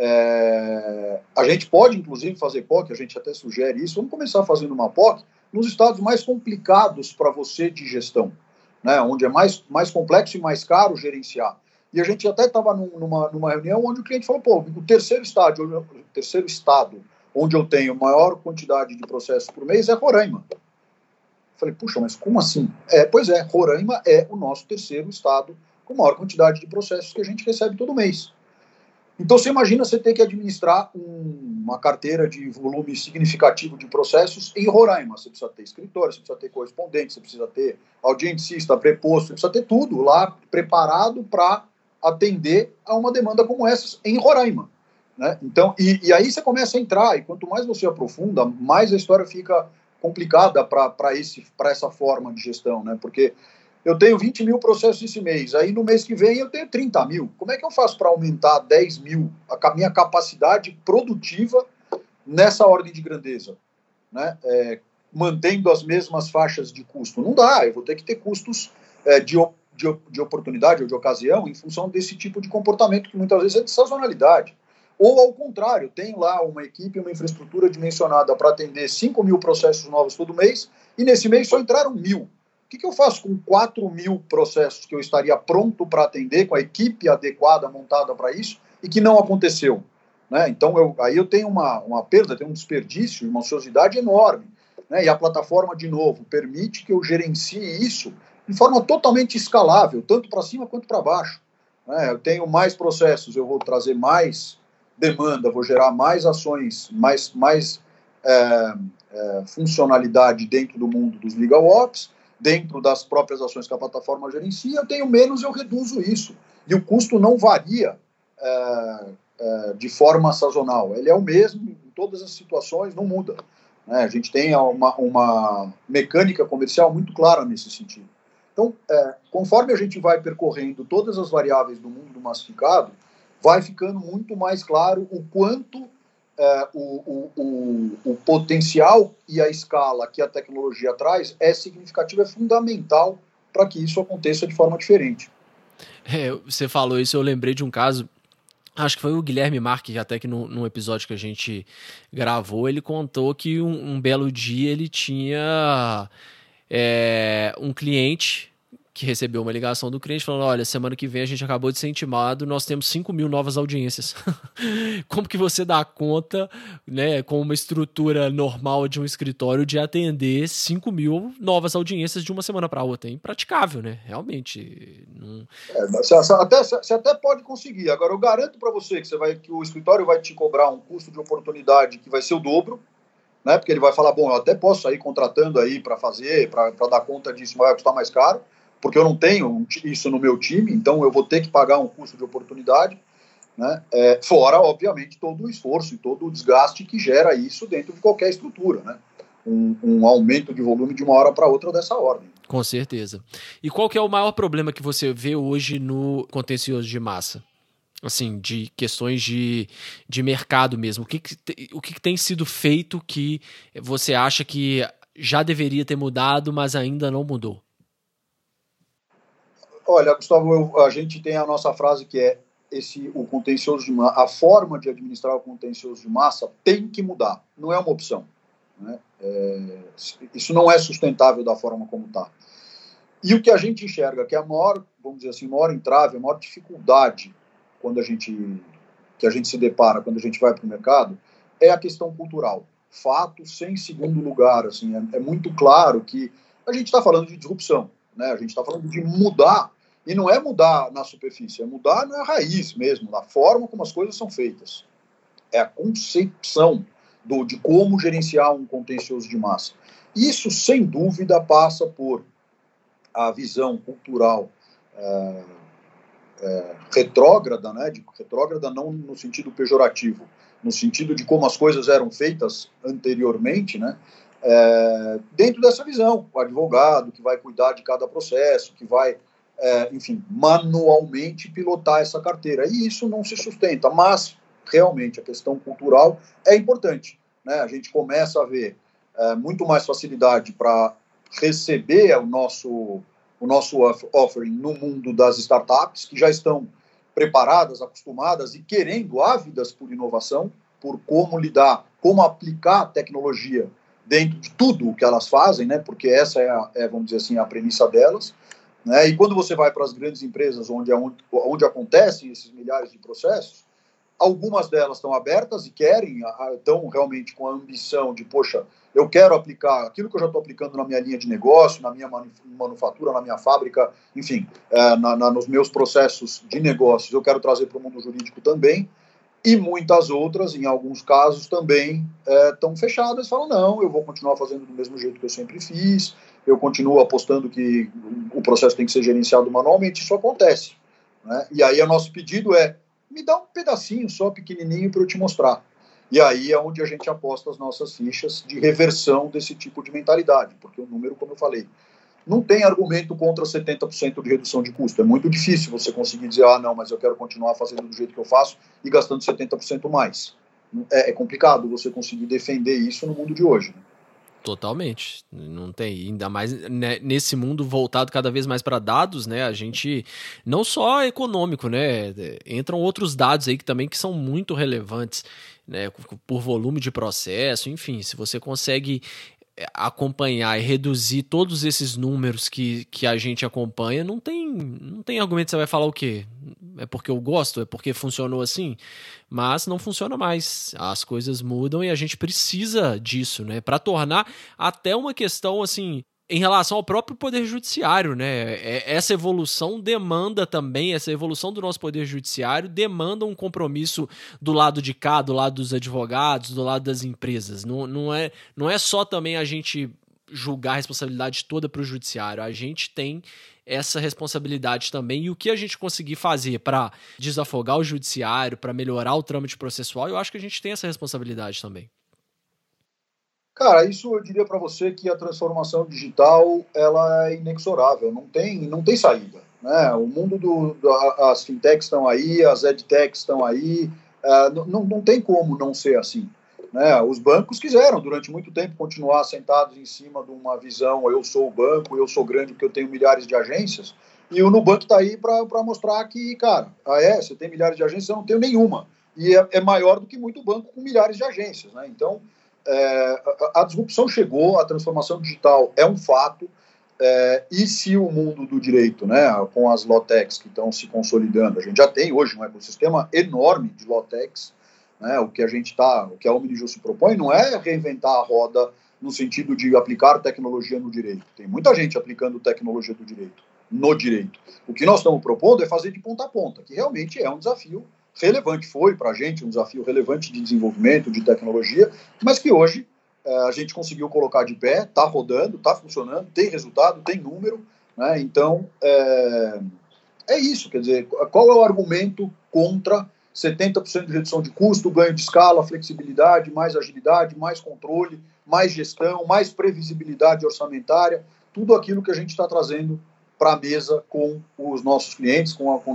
a gente pode, inclusive, fazer POC, a gente até sugere isso, vamos começar fazendo uma POC nos estados mais complicados para você de gestão, né, onde é mais complexo e mais caro gerenciar. E a gente até estava numa reunião onde o cliente falou, pô, o terceiro estado onde eu tenho maior quantidade de processos por mês é Roraima. Eu falei, puxa, mas como assim? Pois é, Roraima é o nosso terceiro estado com maior quantidade de processos que a gente recebe todo mês. Então, você imagina você ter que administrar uma carteira de volume significativo de processos em Roraima. Você precisa ter escritório, você precisa ter correspondente, você precisa ter audiencista, preposto, você precisa ter tudo lá preparado para atender a uma demanda como essa em Roraima. Né? Então, e aí você começa a entrar, e quanto mais você aprofunda, mais a história fica complicada para essa forma de gestão, né? Porque eu tenho 20 mil processos esse mês, aí no mês que vem eu tenho 30 mil. Como é que eu faço para aumentar 10 mil a minha capacidade produtiva nessa ordem de grandeza? Né? Mantendo as mesmas faixas de custo? Não dá, eu vou ter que ter custos de oportunidade ou de ocasião em função desse tipo de comportamento que muitas vezes é de sazonalidade. Ou, ao contrário, tem lá uma equipe, uma infraestrutura dimensionada para atender 5 mil processos novos todo mês, e nesse mês só entraram 1.000. O que eu faço com 4 mil processos que eu estaria pronto para atender, com a equipe adequada, montada para isso, e que não aconteceu? Né? Então, aí eu tenho uma perda, tenho um desperdício, uma ociosidade enorme. Né? E a plataforma, de novo, permite que eu gerencie isso de forma totalmente escalável, tanto para cima quanto para baixo. Né? Eu tenho mais processos, eu vou trazer mais demanda, vou gerar mais ações, mais funcionalidade dentro do mundo dos legal ops, dentro das próprias ações que a plataforma gerencia. Eu tenho menos, eu reduzo isso. E o custo não varia de forma sazonal. Ele é o mesmo em todas as situações, não muda. Né? A gente tem uma mecânica comercial muito clara nesse sentido. Então, conforme a gente vai percorrendo todas as variáveis do mundo do massificado, vai ficando muito mais claro o quanto o potencial e a escala que a tecnologia traz é significativo, é fundamental para que isso aconteça de forma diferente. Você falou isso, eu lembrei de um caso, acho que foi o Guilherme Marques, até que num episódio que a gente gravou, ele contou que um belo dia ele tinha um cliente que recebeu uma ligação do cliente falando, olha, semana que vem a gente acabou de ser intimado, nós temos 5.000 novas audiências. Como que você dá conta, né, com uma estrutura normal de um escritório de atender 5.000 novas audiências de uma semana para outra? É impraticável, né? Realmente. Não... Você até pode conseguir. Agora, eu garanto para você que o escritório vai te cobrar um custo de oportunidade que vai ser o dobro, né? Porque ele vai falar, bom, eu até posso sair contratando aí para fazer, para dar conta disso, mas vai custar mais caro, porque eu não tenho isso no meu time, então eu vou ter que pagar um custo de oportunidade, né? Fora, obviamente, todo o esforço e todo o desgaste que gera isso dentro de qualquer estrutura, né? Um aumento de volume de uma hora para outra dessa ordem. Com certeza. E qual que é o maior problema que você vê hoje no contencioso de massa? Assim, de questões de mercado mesmo. O que tem sido feito que você acha que já deveria ter mudado, mas ainda não mudou? Olha, Gustavo, a gente tem a nossa frase que é o contencioso de massa, a forma de administrar o contencioso de massa tem que mudar, não é uma opção, né? Isso não é sustentável da forma como está. E o que a gente enxerga que é a maior, vamos dizer assim, maior entrave, a maior dificuldade que a gente se depara quando a gente vai para o mercado, é a questão cultural. Fato, sem segundo lugar, assim, é muito claro que a gente está falando de disrupção, né? A gente está falando de mudar, e não é mudar na superfície, é mudar na raiz mesmo, na forma como as coisas são feitas. É a concepção de como gerenciar um contencioso de massa. Isso, sem dúvida, passa por a visão cultural retrógrada, né? Retrógrada não no sentido pejorativo, no sentido de como as coisas eram feitas anteriormente, né? Dentro dessa visão, o advogado que vai cuidar de cada processo, que vai, enfim, manualmente pilotar essa carteira. E isso não se sustenta, mas realmente a questão cultural é importante, né? A gente começa a ver muito mais facilidade para receber o nosso offering no mundo das startups, que já estão preparadas, acostumadas e querendo, ávidas por inovação, por como lidar, como aplicar a tecnologia dentro de tudo o que elas fazem, né? Porque essa vamos dizer assim, a premissa delas, né? E quando você vai para as grandes empresas onde acontecem esses milhares de processos, algumas delas estão abertas e querem, estão realmente com a ambição de, poxa, eu quero aplicar aquilo que eu já estou aplicando na minha linha de negócio, na minha manufatura, na minha fábrica, enfim, nos meus processos de negócios, eu quero trazer para o mundo jurídico também. E muitas outras, em alguns casos, também estão fechadas e falam, não, eu vou continuar fazendo do mesmo jeito que eu sempre fiz, eu continuo apostando que o processo tem que ser gerenciado manualmente, isso acontece, né? E aí o nosso pedido é, me dá um pedacinho só pequenininho para eu te mostrar. E aí é onde a gente aposta as nossas fichas de reversão desse tipo de mentalidade, porque o número, como eu falei, não tem argumento contra 70% de redução de custo. É muito difícil você conseguir dizer, não, mas eu quero continuar fazendo do jeito que eu faço e gastando 70% mais. É complicado você conseguir defender isso no mundo de hoje. Totalmente. Não tem, ainda mais nesse mundo voltado cada vez mais para dados, né? A gente, não só econômico, né? Entram outros dados aí que também que são muito relevantes, né? Por volume de processo, enfim, se você consegue acompanhar e reduzir todos esses números que a gente acompanha, não tem argumento que você vai falar o quê? É porque eu gosto? É porque funcionou assim? Mas não funciona mais. As coisas mudam e a gente precisa disso, né? Para tornar até uma questão, assim, em relação ao próprio Poder Judiciário, né? Essa evolução demanda também, essa evolução do nosso Poder Judiciário demanda um compromisso do lado de cá, do lado dos advogados, do lado das empresas. Não é só também a gente julgar a responsabilidade toda para o Judiciário. A gente tem essa responsabilidade também, e o que a gente conseguir fazer para desafogar o Judiciário, para melhorar o trâmite processual, eu acho que a gente tem essa responsabilidade também. Cara, isso eu diria para você que a transformação digital ela é inexorável, não tem saída, né? O mundo as fintechs estão aí, as edtechs estão aí, não tem como não ser assim, né? Os bancos quiseram durante muito tempo continuar sentados em cima de uma visão, eu sou o banco, eu sou grande porque eu tenho milhares de agências, e o Nubank está aí para mostrar que, cara, você tem milhares de agências, eu não tenho nenhuma, e é maior do que muito banco com milhares de agências, né? Então a disrupção chegou, a transformação digital é um fato, E se o mundo do direito, né, com as Lawtechs que estão se consolidando, a gente já tem hoje um ecossistema enorme de Lawtechs, né, o que a Omnijus se propõe não é reinventar a roda no sentido de aplicar tecnologia no direito. Tem muita gente aplicando tecnologia do direito no direito. O que nós estamos propondo é fazer de ponta a ponta, que realmente é um desafio relevante, foi para a gente um desafio relevante de desenvolvimento, de tecnologia, mas que hoje a gente conseguiu colocar de pé, está rodando, está funcionando, tem resultado, tem número, né? Então, é isso, quer dizer, qual é o argumento contra 70% de redução de custo, ganho de escala, flexibilidade, mais agilidade, mais controle, mais gestão, mais previsibilidade orçamentária, tudo aquilo que a gente está trazendo para a mesa com os nossos clientes, com o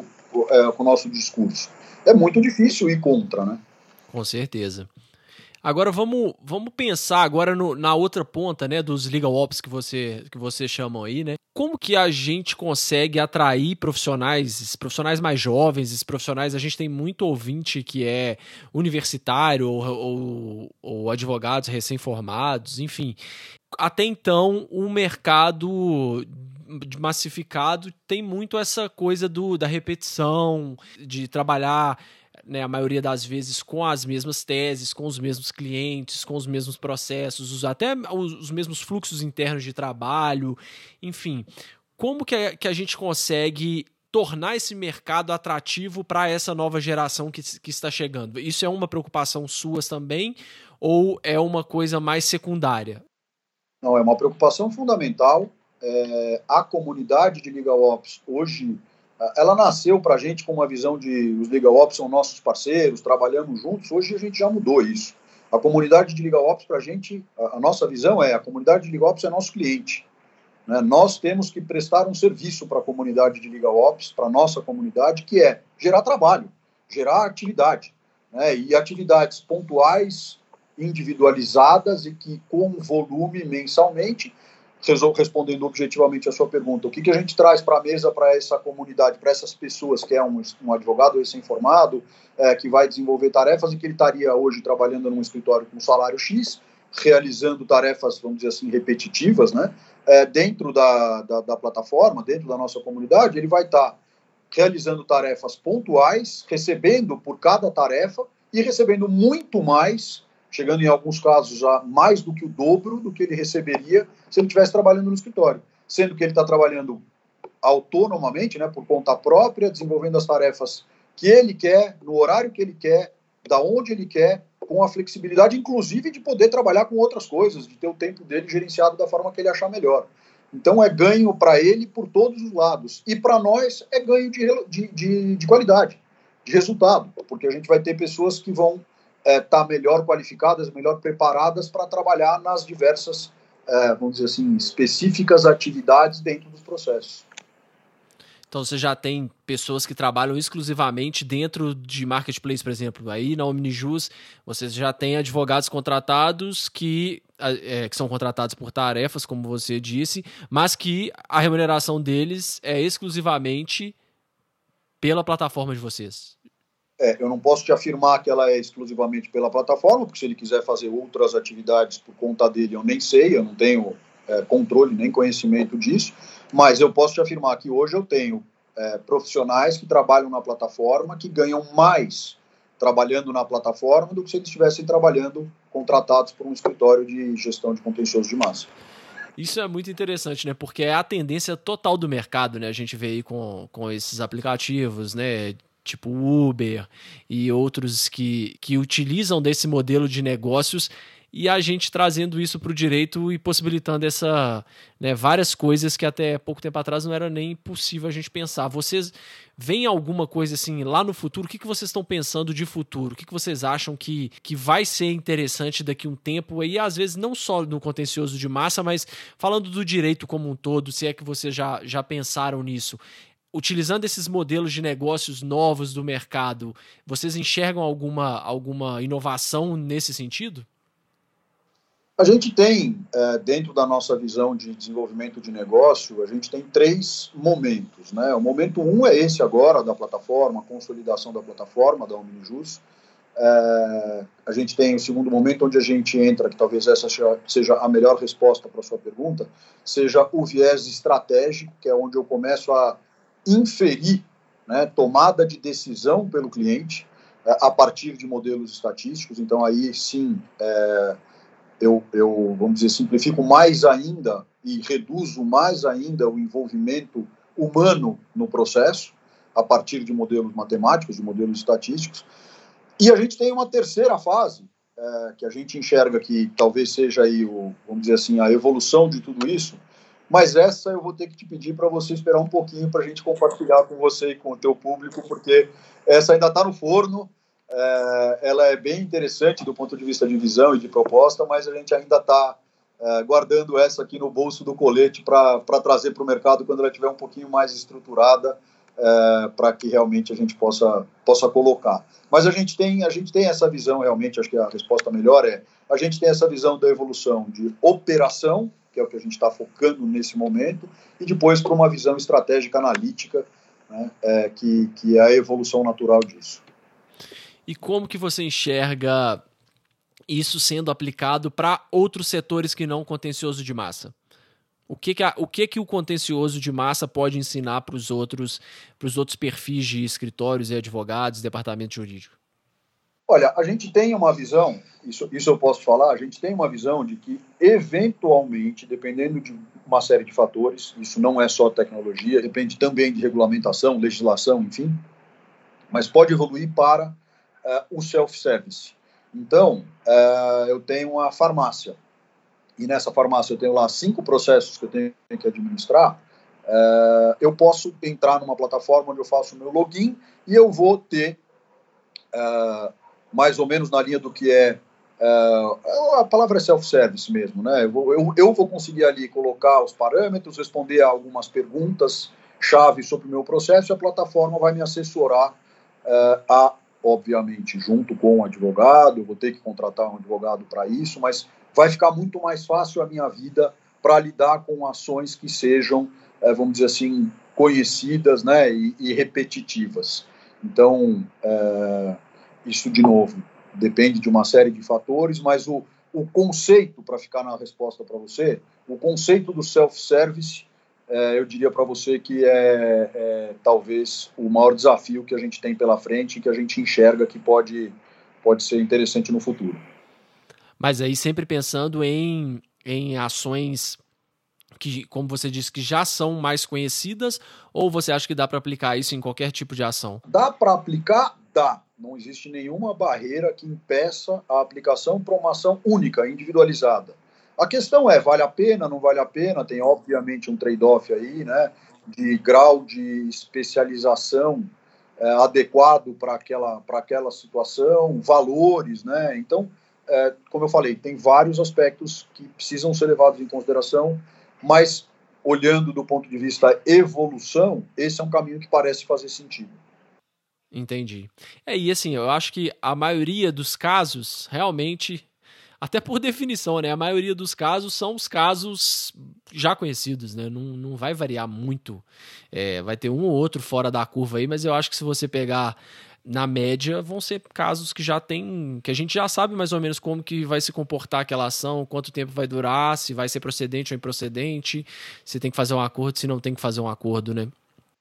nosso discurso. É muito difícil ir contra, né? Com certeza. Agora vamos pensar agora na outra ponta, né, dos legal ops que você chamam aí, né? Como que a gente consegue atrair profissionais mais jovens, esses profissionais, a gente tem muito ouvinte que é universitário ou advogados recém-formados, enfim. Até então, o mercado massificado tem muito essa coisa da repetição, de trabalhar, né, a maioria das vezes com as mesmas teses, com os mesmos clientes, com os mesmos processos, até os mesmos fluxos internos de trabalho, enfim. Como que a gente consegue tornar esse mercado atrativo para essa nova geração que está chegando? Isso é uma preocupação sua também ou é uma coisa mais secundária? Não, é uma preocupação fundamental. A comunidade de Legal Ops hoje, ela nasceu para a gente com uma visão de os Legal Ops são nossos parceiros, trabalhamos juntos. Hoje a gente já mudou isso. A comunidade de Legal Ops, para a gente, a nossa visão a comunidade de Legal Ops é nosso cliente, né? Nós temos que prestar um serviço para a comunidade de Legal Ops, para a nossa comunidade, que é gerar trabalho, gerar atividade, né? E atividades pontuais, individualizadas e que com volume mensalmente. Respondendo objetivamente a sua pergunta, o que a gente traz para a mesa para essa comunidade, para essas pessoas, que é um advogado recém-formado, que vai desenvolver tarefas e que ele estaria hoje trabalhando num escritório com salário X, realizando tarefas, vamos dizer assim, repetitivas, né? Dentro da plataforma, dentro da nossa comunidade, ele vai estar realizando tarefas pontuais, recebendo por cada tarefa e recebendo muito mais, chegando em alguns casos a mais do que o dobro do que ele receberia se ele estivesse trabalhando no escritório, sendo que ele está trabalhando autonomamente, né, por conta própria, desenvolvendo as tarefas que ele quer, no horário que ele quer, da onde ele quer, com a flexibilidade, inclusive, de poder trabalhar com outras coisas, de ter o tempo dele gerenciado da forma que ele achar melhor. Então, é ganho para ele por todos os lados. E para nós, é ganho de qualidade, de resultado, porque a gente vai ter pessoas que vão estar melhor qualificadas, melhor preparadas para trabalhar nas diversas, vamos dizer assim, específicas atividades dentro dos processos. Então você já tem pessoas que trabalham exclusivamente dentro de marketplace, por exemplo. Aí na Omnijus você já tem advogados contratados que são contratados por tarefas, como você disse, mas que a remuneração deles é exclusivamente pela plataforma de vocês. Eu não posso te afirmar que ela é exclusivamente pela plataforma, porque se ele quiser fazer outras atividades por conta dele, eu nem sei, eu não tenho controle nem conhecimento disso, mas eu posso te afirmar que hoje eu tenho profissionais que trabalham na plataforma que ganham mais trabalhando na plataforma do que se eles estivessem trabalhando contratados por um escritório de gestão de contencioso de massa. Isso é muito interessante, né? Porque é a tendência total do mercado, né? A gente vê aí com esses aplicativos, né? Tipo Uber e outros que utilizam desse modelo de negócios, e a gente trazendo isso para o direito e possibilitando várias coisas que até pouco tempo atrás não era nem possível a gente pensar. Vocês veem alguma coisa assim lá no futuro? O que vocês estão pensando de futuro? O que vocês acham que vai ser interessante daqui a um tempo? E às vezes não só no contencioso de massa, mas falando do direito como um todo, se é que vocês já pensaram nisso. Utilizando esses modelos de negócios novos do mercado, vocês enxergam alguma inovação nesse sentido? A gente tem, dentro da nossa visão de desenvolvimento de negócio, a gente tem 3 momentos, né? O momento 1 é esse agora, da plataforma, a consolidação da plataforma, da Omnijus, A gente tem o segundo momento, onde a gente entra, que talvez essa seja a melhor resposta para a sua pergunta, seja o viés estratégico, que é onde eu começo a inferir, né, tomada de decisão pelo cliente a partir de modelos estatísticos. Então, aí sim, eu, vamos dizer, simplifico mais ainda e reduzo mais ainda o envolvimento humano no processo, a partir de modelos matemáticos, de modelos estatísticos. E a gente tem uma terceira fase, que a gente enxerga que talvez seja aí, vamos dizer assim, a evolução de tudo isso, mas essa eu vou ter que te pedir para você esperar um pouquinho para a gente compartilhar com você e com o teu público, porque essa ainda está no forno. Ela é bem interessante do ponto de vista de visão e de proposta, mas a gente ainda está guardando essa aqui no bolso do colete para trazer para o mercado quando ela estiver um pouquinho mais estruturada, para que realmente a gente possa colocar. Mas a gente tem essa visão, realmente, acho que a resposta melhor a gente tem essa visão da evolução de operação, que é o que a gente está focando nesse momento, e depois para uma visão estratégica analítica, né, que é a evolução natural disso. E como que você enxerga isso sendo aplicado para outros setores que não contencioso de massa? O que o contencioso de massa pode ensinar para os outros perfis de escritórios e advogados, departamento jurídico? Olha, a gente tem uma visão, isso eu posso falar, a gente tem uma visão de que, eventualmente, dependendo de uma série de fatores, isso não é só tecnologia, depende também de regulamentação, legislação, enfim, mas pode evoluir para o self-service. Então, eu tenho uma farmácia, e nessa farmácia eu tenho lá 5 processos que eu tenho que administrar. Eu posso entrar numa plataforma onde eu faço o meu login e eu vou ter, mais ou menos na linha do que a palavra é self-service mesmo, né? Eu vou conseguir ali colocar os parâmetros, responder a algumas perguntas-chave sobre o meu processo, e a plataforma vai me assessorar obviamente, junto com o advogado. Eu vou ter que contratar um advogado para isso, mas vai ficar muito mais fácil a minha vida para lidar com ações que sejam, vamos dizer assim, conhecidas, né, e repetitivas. Então, isso, de novo, depende de uma série de fatores, mas o conceito, para ficar na resposta para você, o conceito do self-service, eu diria para você que talvez o maior desafio que a gente tem pela frente e que a gente enxerga que pode ser interessante no futuro. Mas aí sempre pensando em ações que, como você disse, que já são mais conhecidas, ou você acha que dá para aplicar isso em qualquer tipo de ação? Dá para aplicar? Dá. Não existe nenhuma barreira que impeça a aplicação para uma ação única, individualizada. A questão vale a pena, não vale a pena? Tem, obviamente, um trade-off aí, né, de grau de especialização adequado para aquela situação, valores, né? Então, como eu falei, tem vários aspectos que precisam ser levados em consideração, mas, olhando do ponto de vista evolução, esse é um caminho que parece fazer sentido. Entendi. E assim, eu acho que a maioria dos casos, realmente, até por definição, né? A maioria dos casos são os casos já conhecidos, né? Não vai variar muito. Vai ter um ou outro fora da curva aí, mas eu acho que se você pegar na média, vão ser casos que já tem, que a gente já sabe mais ou menos como que vai se comportar aquela ação, quanto tempo vai durar, se vai ser procedente ou improcedente, se tem que fazer um acordo, se não tem que fazer um acordo, né?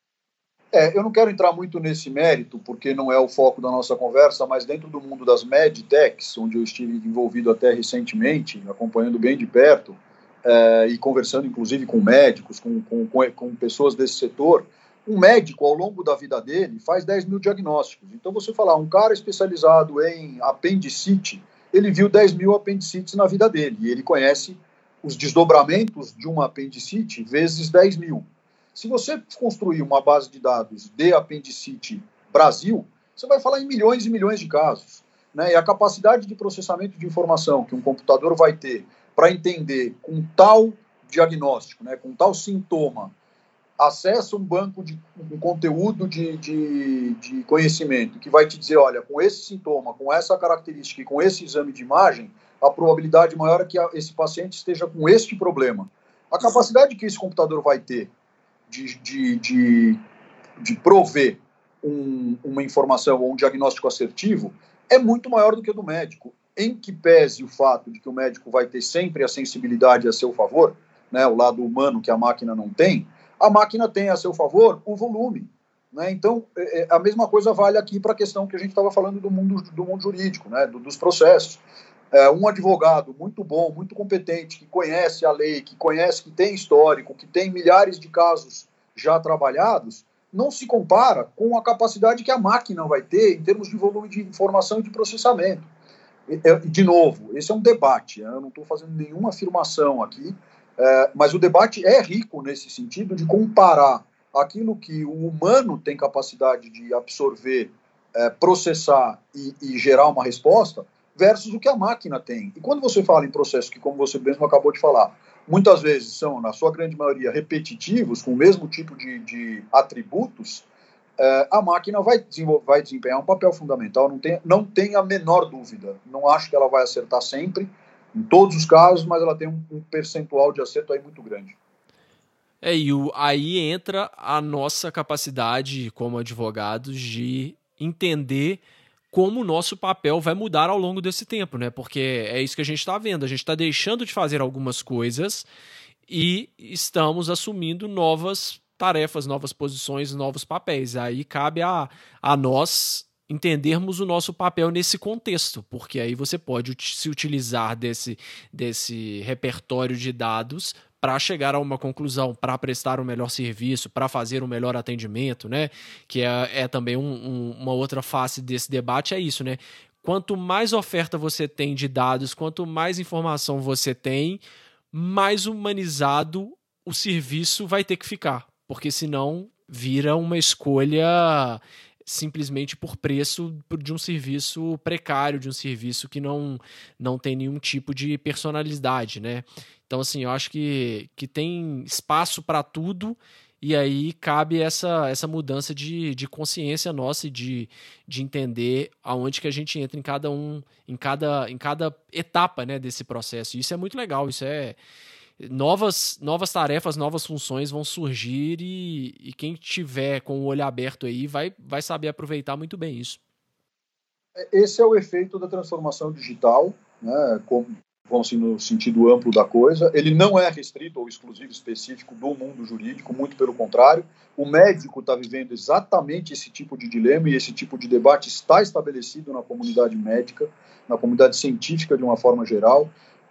Eu não quero entrar muito nesse mérito, porque não é o foco da nossa conversa, mas dentro do mundo das medtechs, onde eu estive envolvido até recentemente, acompanhando bem de perto, e conversando inclusive com médicos, com pessoas desse setor, um médico, ao longo da vida dele, faz 10 mil diagnósticos. Então, você falar, um cara especializado em apendicite, ele viu 10 mil apendicites na vida dele, e ele conhece os desdobramentos de uma apendicite vezes 10 mil. Se você construir uma base de dados de apendicite Brasil, você vai falar em milhões e milhões de casos, né? E a capacidade de processamento de informação que um computador vai ter para entender com tal diagnóstico, né, com tal sintoma, acessa um banco de um conteúdo de conhecimento que vai te dizer, olha, com esse sintoma, com essa característica e com esse exame de imagem, a probabilidade maior é que esse paciente esteja com este problema. A capacidade que esse computador vai ter de prover uma informação ou um diagnóstico assertivo é muito maior do que o do médico, em que pese o fato de que o médico vai ter sempre a sensibilidade a seu favor, né, o lado humano que a máquina não tem, a máquina tem a seu favor o volume. Né? Então, a mesma coisa vale aqui para a questão que a gente estava falando do mundo jurídico, né, dos processos. Um advogado muito bom, muito competente, que conhece a lei, que conhece, que tem histórico, que tem milhares de casos já trabalhados, não se compara com a capacidade que a máquina vai ter em termos de volume de informação e de processamento. De novo, esse é um debate, eu não estou fazendo nenhuma afirmação aqui, mas o debate é rico nesse sentido de comparar aquilo que o humano tem capacidade de absorver, processar e gerar uma resposta, versus o que a máquina tem. E quando você fala em processos que, como você mesmo acabou de falar, muitas vezes são, na sua grande maioria, repetitivos, com o mesmo tipo de atributos, a máquina vai desempenhar um papel fundamental, não tem a menor dúvida. Não acho que ela vai acertar sempre, em todos os casos, mas ela tem um percentual de acerto aí muito grande. Aí entra a nossa capacidade como advogados de entender como o nosso papel vai mudar ao longo desse tempo, né? Porque é isso que a gente está vendo. A gente está deixando de fazer algumas coisas e estamos assumindo novas tarefas, novas posições, novos papéis. Aí cabe a nós entendermos o nosso papel nesse contexto, porque aí você pode se utilizar desse repertório de dados para chegar a uma conclusão, para prestar um melhor serviço, para fazer um melhor atendimento, né? Que é também uma outra face desse debate, é isso, né? Quanto mais oferta você tem de dados, quanto mais informação você tem, mais humanizado o serviço vai ter que ficar, porque senão vira uma escolha simplesmente por preço de um serviço precário, de um serviço que não tem nenhum tipo de personalidade, né? Então, assim, eu acho que tem espaço para tudo e aí cabe essa mudança de consciência nossa e de entender aonde que a gente entra em cada etapa, né, desse processo. E isso é muito legal, isso é... Novas tarefas, novas funções vão surgir e quem tiver com o olho aberto aí vai saber aproveitar muito bem isso. Esse é o efeito da transformação digital, né, vamos assim, no sentido amplo da coisa. Ele não é restrito ou exclusivo específico do mundo jurídico, muito pelo contrário. O médico está vivendo exatamente esse tipo de dilema e esse tipo de debate está estabelecido na comunidade médica, na comunidade científica de uma forma geral.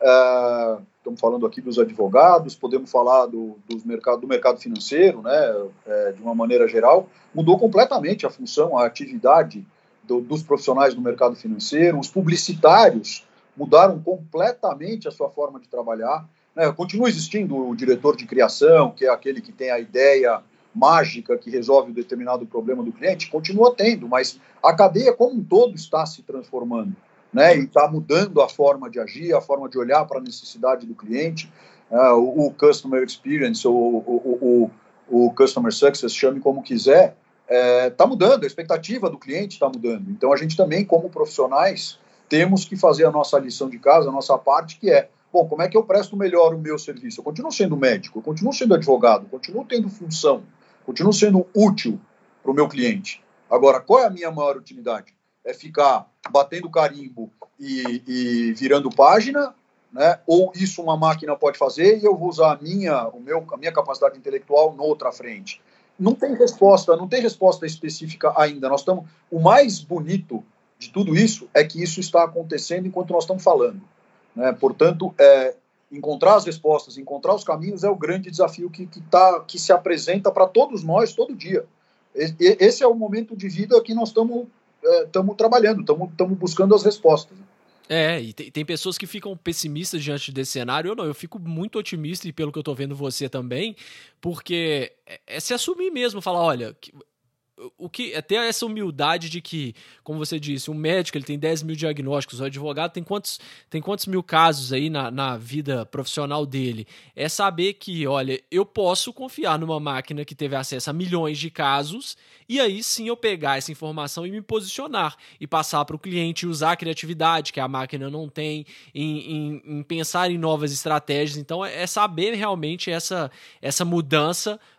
Estamos falando aqui dos advogados, podemos falar do mercado financeiro, né, de uma maneira geral. Mudou completamente a função, a atividade dos profissionais do mercado financeiro. Os publicitários mudaram completamente a sua forma de trabalhar. Né? Continua existindo o diretor de criação, que é aquele que tem a ideia mágica que resolve um determinado problema do cliente, continua tendo, mas a cadeia como um todo está se transformando. Né, e está mudando a forma de agir, a forma de olhar para a necessidade do cliente, o customer experience, o customer success, chame como quiser, está mudando, a expectativa do cliente está mudando. Então, a gente também, como profissionais, temos que fazer a nossa lição de casa, a nossa parte, que é, bom, como é que eu presto melhor o meu serviço? Eu continuo sendo médico, eu continuo sendo advogado, eu continuo tendo função, continuo sendo útil para o meu cliente. Agora, qual é a minha maior utilidade? É ficar batendo carimbo e virando página, né? Ou isso uma máquina pode fazer e eu vou usar a minha capacidade intelectual noutra frente. Não tem resposta específica ainda. O mais bonito de tudo isso é que isso está acontecendo enquanto nós estamos falando. Né? Portanto, encontrar as respostas, encontrar os caminhos é o grande desafio que se apresenta para todos nós todo dia. Esse é o momento de vida que nós estamos trabalhando, estamos buscando as respostas. E tem pessoas que ficam pessimistas diante desse cenário. Eu fico muito otimista, e pelo que eu tô vendo você também, porque é se assumir mesmo, falar, olha, é ter essa humildade de que, como você disse, o médico ele tem 10 mil diagnósticos, o advogado tem quantos mil casos aí na vida profissional dele. É saber que, olha, eu posso confiar numa máquina que teve acesso a milhões de casos e aí sim eu pegar essa informação e me posicionar e passar para o cliente, usar a criatividade que a máquina não tem, em pensar em novas estratégias. Então é saber realmente essa mudança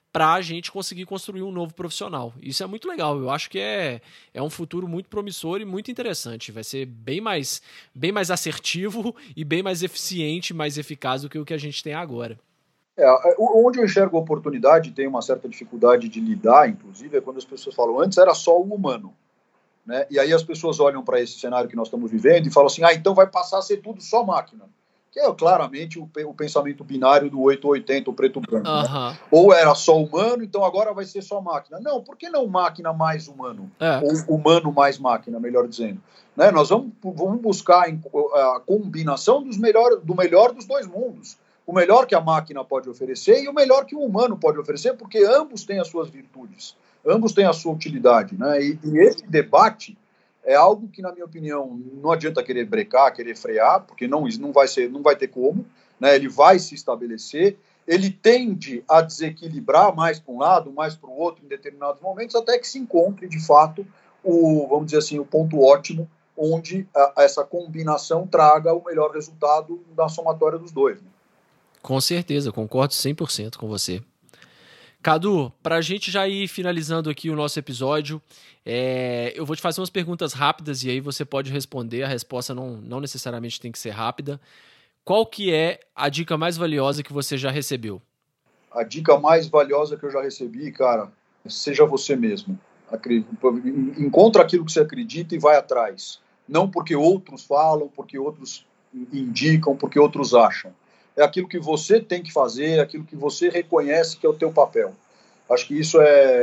para a gente conseguir construir um novo profissional. Isso é muito legal. Eu acho que é um futuro muito promissor e muito interessante. Vai ser bem mais assertivo e bem mais eficiente, mais eficaz do que o que a gente tem agora. Onde eu enxergo a oportunidade, tem uma certa dificuldade de lidar, inclusive, é quando as pessoas falam, antes era só o humano. Né? E aí as pessoas olham para esse cenário que nós estamos vivendo e falam assim, então vai passar a ser tudo só máquina. Que é claramente o pensamento binário do 880, o preto branco. Né? Ou era só humano, então agora vai ser só máquina. Não, por que não máquina mais humano? Ou humano mais máquina, melhor dizendo. Né? Nós vamos buscar a combinação do melhor dos dois mundos. O melhor que a máquina pode oferecer e o melhor que o humano pode oferecer, porque ambos têm as suas virtudes, ambos têm a sua utilidade. Né? E esse debate é algo que, na minha opinião, não adianta querer brecar, querer frear, porque não vai ter como, né? Ele vai se estabelecer, ele tende a desequilibrar mais para um lado, mais para o outro em determinados momentos, até que se encontre, de fato, vamos dizer assim, o ponto ótimo, onde essa combinação traga o melhor resultado da somatória dos dois. Né? Com certeza, concordo 100% com você. Cadu, para a gente já ir finalizando aqui o nosso episódio, eu vou te fazer umas perguntas rápidas e aí você pode responder, a resposta não necessariamente tem que ser rápida. Qual que é a dica mais valiosa que você já recebeu? A dica mais valiosa que eu já recebi, cara, seja você mesmo. Encontra aquilo que você acredita e vai atrás. Não porque outros falam, porque outros indicam, porque outros acham. É aquilo que você tem que fazer, é aquilo que você reconhece que é o teu papel. Acho que isso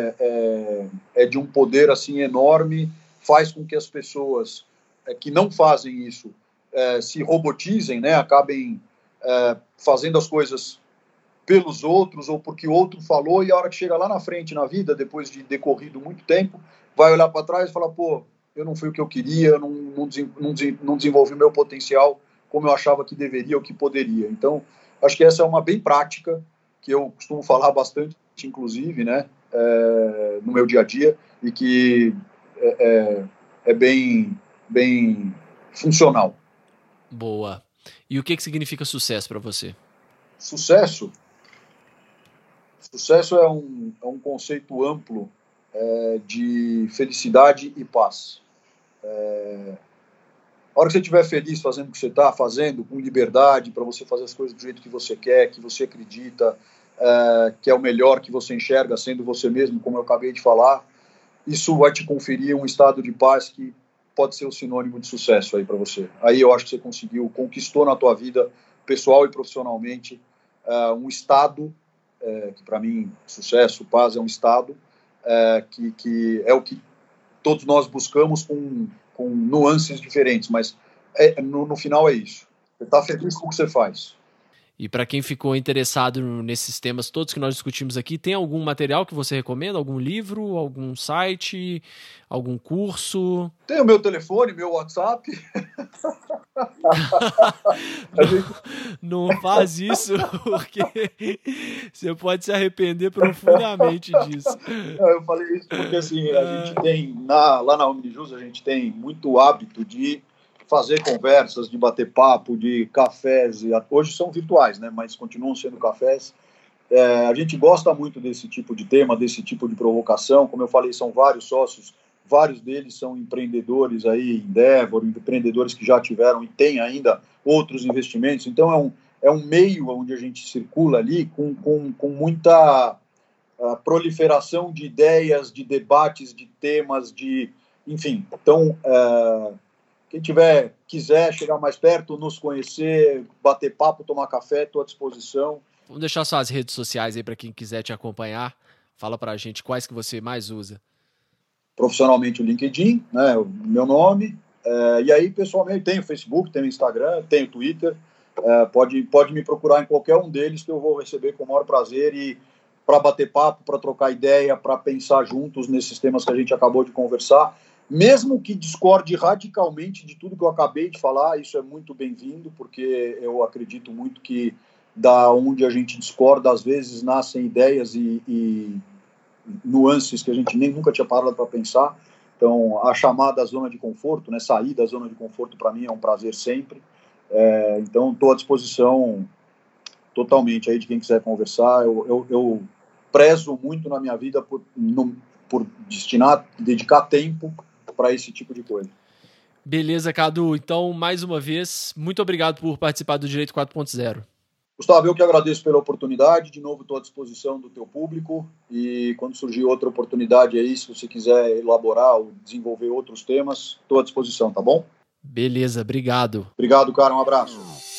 é de um poder assim enorme, faz com que as pessoas que não fazem isso se robotizem, né, acabem fazendo as coisas pelos outros ou porque o outro falou, e a hora que chega lá na frente na vida, depois de decorrido muito tempo, vai olhar para trás e falar, pô, eu não fui o que eu queria, eu não desenvolvi o meu potencial como eu achava que deveria ou que poderia. Então, acho que essa é uma bem prática, que eu costumo falar bastante, inclusive, né, no meu dia a dia, e que é bem funcional. Boa. E o que significa sucesso para você? Sucesso é um conceito amplo de felicidade e paz. A hora que você estiver feliz fazendo o que você está fazendo, com liberdade, para você fazer as coisas do jeito que você quer, que você acredita, que é o melhor que você enxerga, sendo você mesmo, como eu acabei de falar, isso vai te conferir um estado de paz que pode ser o sinônimo de sucesso aí para você. Aí eu acho que você conquistou na tua vida, pessoal e profissionalmente, um estado, que para mim, sucesso, paz é um estado, que é o que todos nós buscamos com nuances diferentes, mas no final é isso. Você está feliz com o que você faz. E para quem ficou interessado nesses temas todos que nós discutimos aqui, tem algum material que você recomenda? Algum livro, algum site, algum curso? Tem o meu telefone, meu WhatsApp. Não faz isso, porque você pode se arrepender profundamente disso. Eu falei isso porque assim, a gente tem, lá na Omnijus, a gente tem muito hábito de fazer conversas, de bater papo, de cafés, hoje são virtuais, né, mas continuam sendo cafés. A gente gosta muito desse tipo de tema, desse tipo de provocação. Como eu falei, são vários sócios, vários deles são empreendedores aí, Endeavor, empreendedores que já tiveram e têm ainda outros investimentos. Então é um meio onde a gente circula ali com muita proliferação de ideias, de debates, de temas, enfim. Então, quem quiser chegar mais perto, nos conhecer, bater papo, tomar café, estou à disposição. Vamos deixar suas redes sociais aí para quem quiser te acompanhar. Fala para a gente quais que você mais usa. Profissionalmente o LinkedIn, né, o meu nome, e aí pessoalmente tem o Facebook, tem o Instagram, tem o Twitter, pode me procurar em qualquer um deles que eu vou receber com o maior prazer, e para bater papo, para trocar ideia, para pensar juntos nesses temas que a gente acabou de conversar, mesmo que discorde radicalmente de tudo que eu acabei de falar, isso é muito bem-vindo, porque eu acredito muito que da onde a gente discorda, às vezes nascem ideias e nuances que a gente nunca tinha parado para pensar. Então, a chamada zona de conforto, né, sair da zona de conforto, para mim é um prazer sempre. Então, estou à disposição totalmente aí de quem quiser conversar. Eu prezo muito na minha vida por dedicar tempo para esse tipo de coisa. Beleza, Cadu. Então, mais uma vez, muito obrigado por participar do Direito 4.0. Gustavo, eu que agradeço pela oportunidade. De novo, estou à disposição do teu público. E quando surgir outra oportunidade aí, se você quiser elaborar ou desenvolver outros temas, estou à disposição, tá bom? Beleza, obrigado. Obrigado, cara. Um abraço.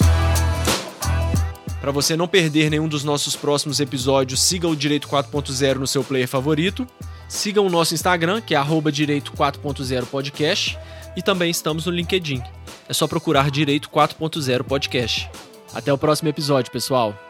Para você não perder nenhum dos nossos próximos episódios, siga o Direito 4.0 no seu player favorito. Siga o nosso Instagram, que é @Direito 4.0 Podcast. E também estamos no LinkedIn. É só procurar Direito 4.0 Podcast. Até o próximo episódio, pessoal.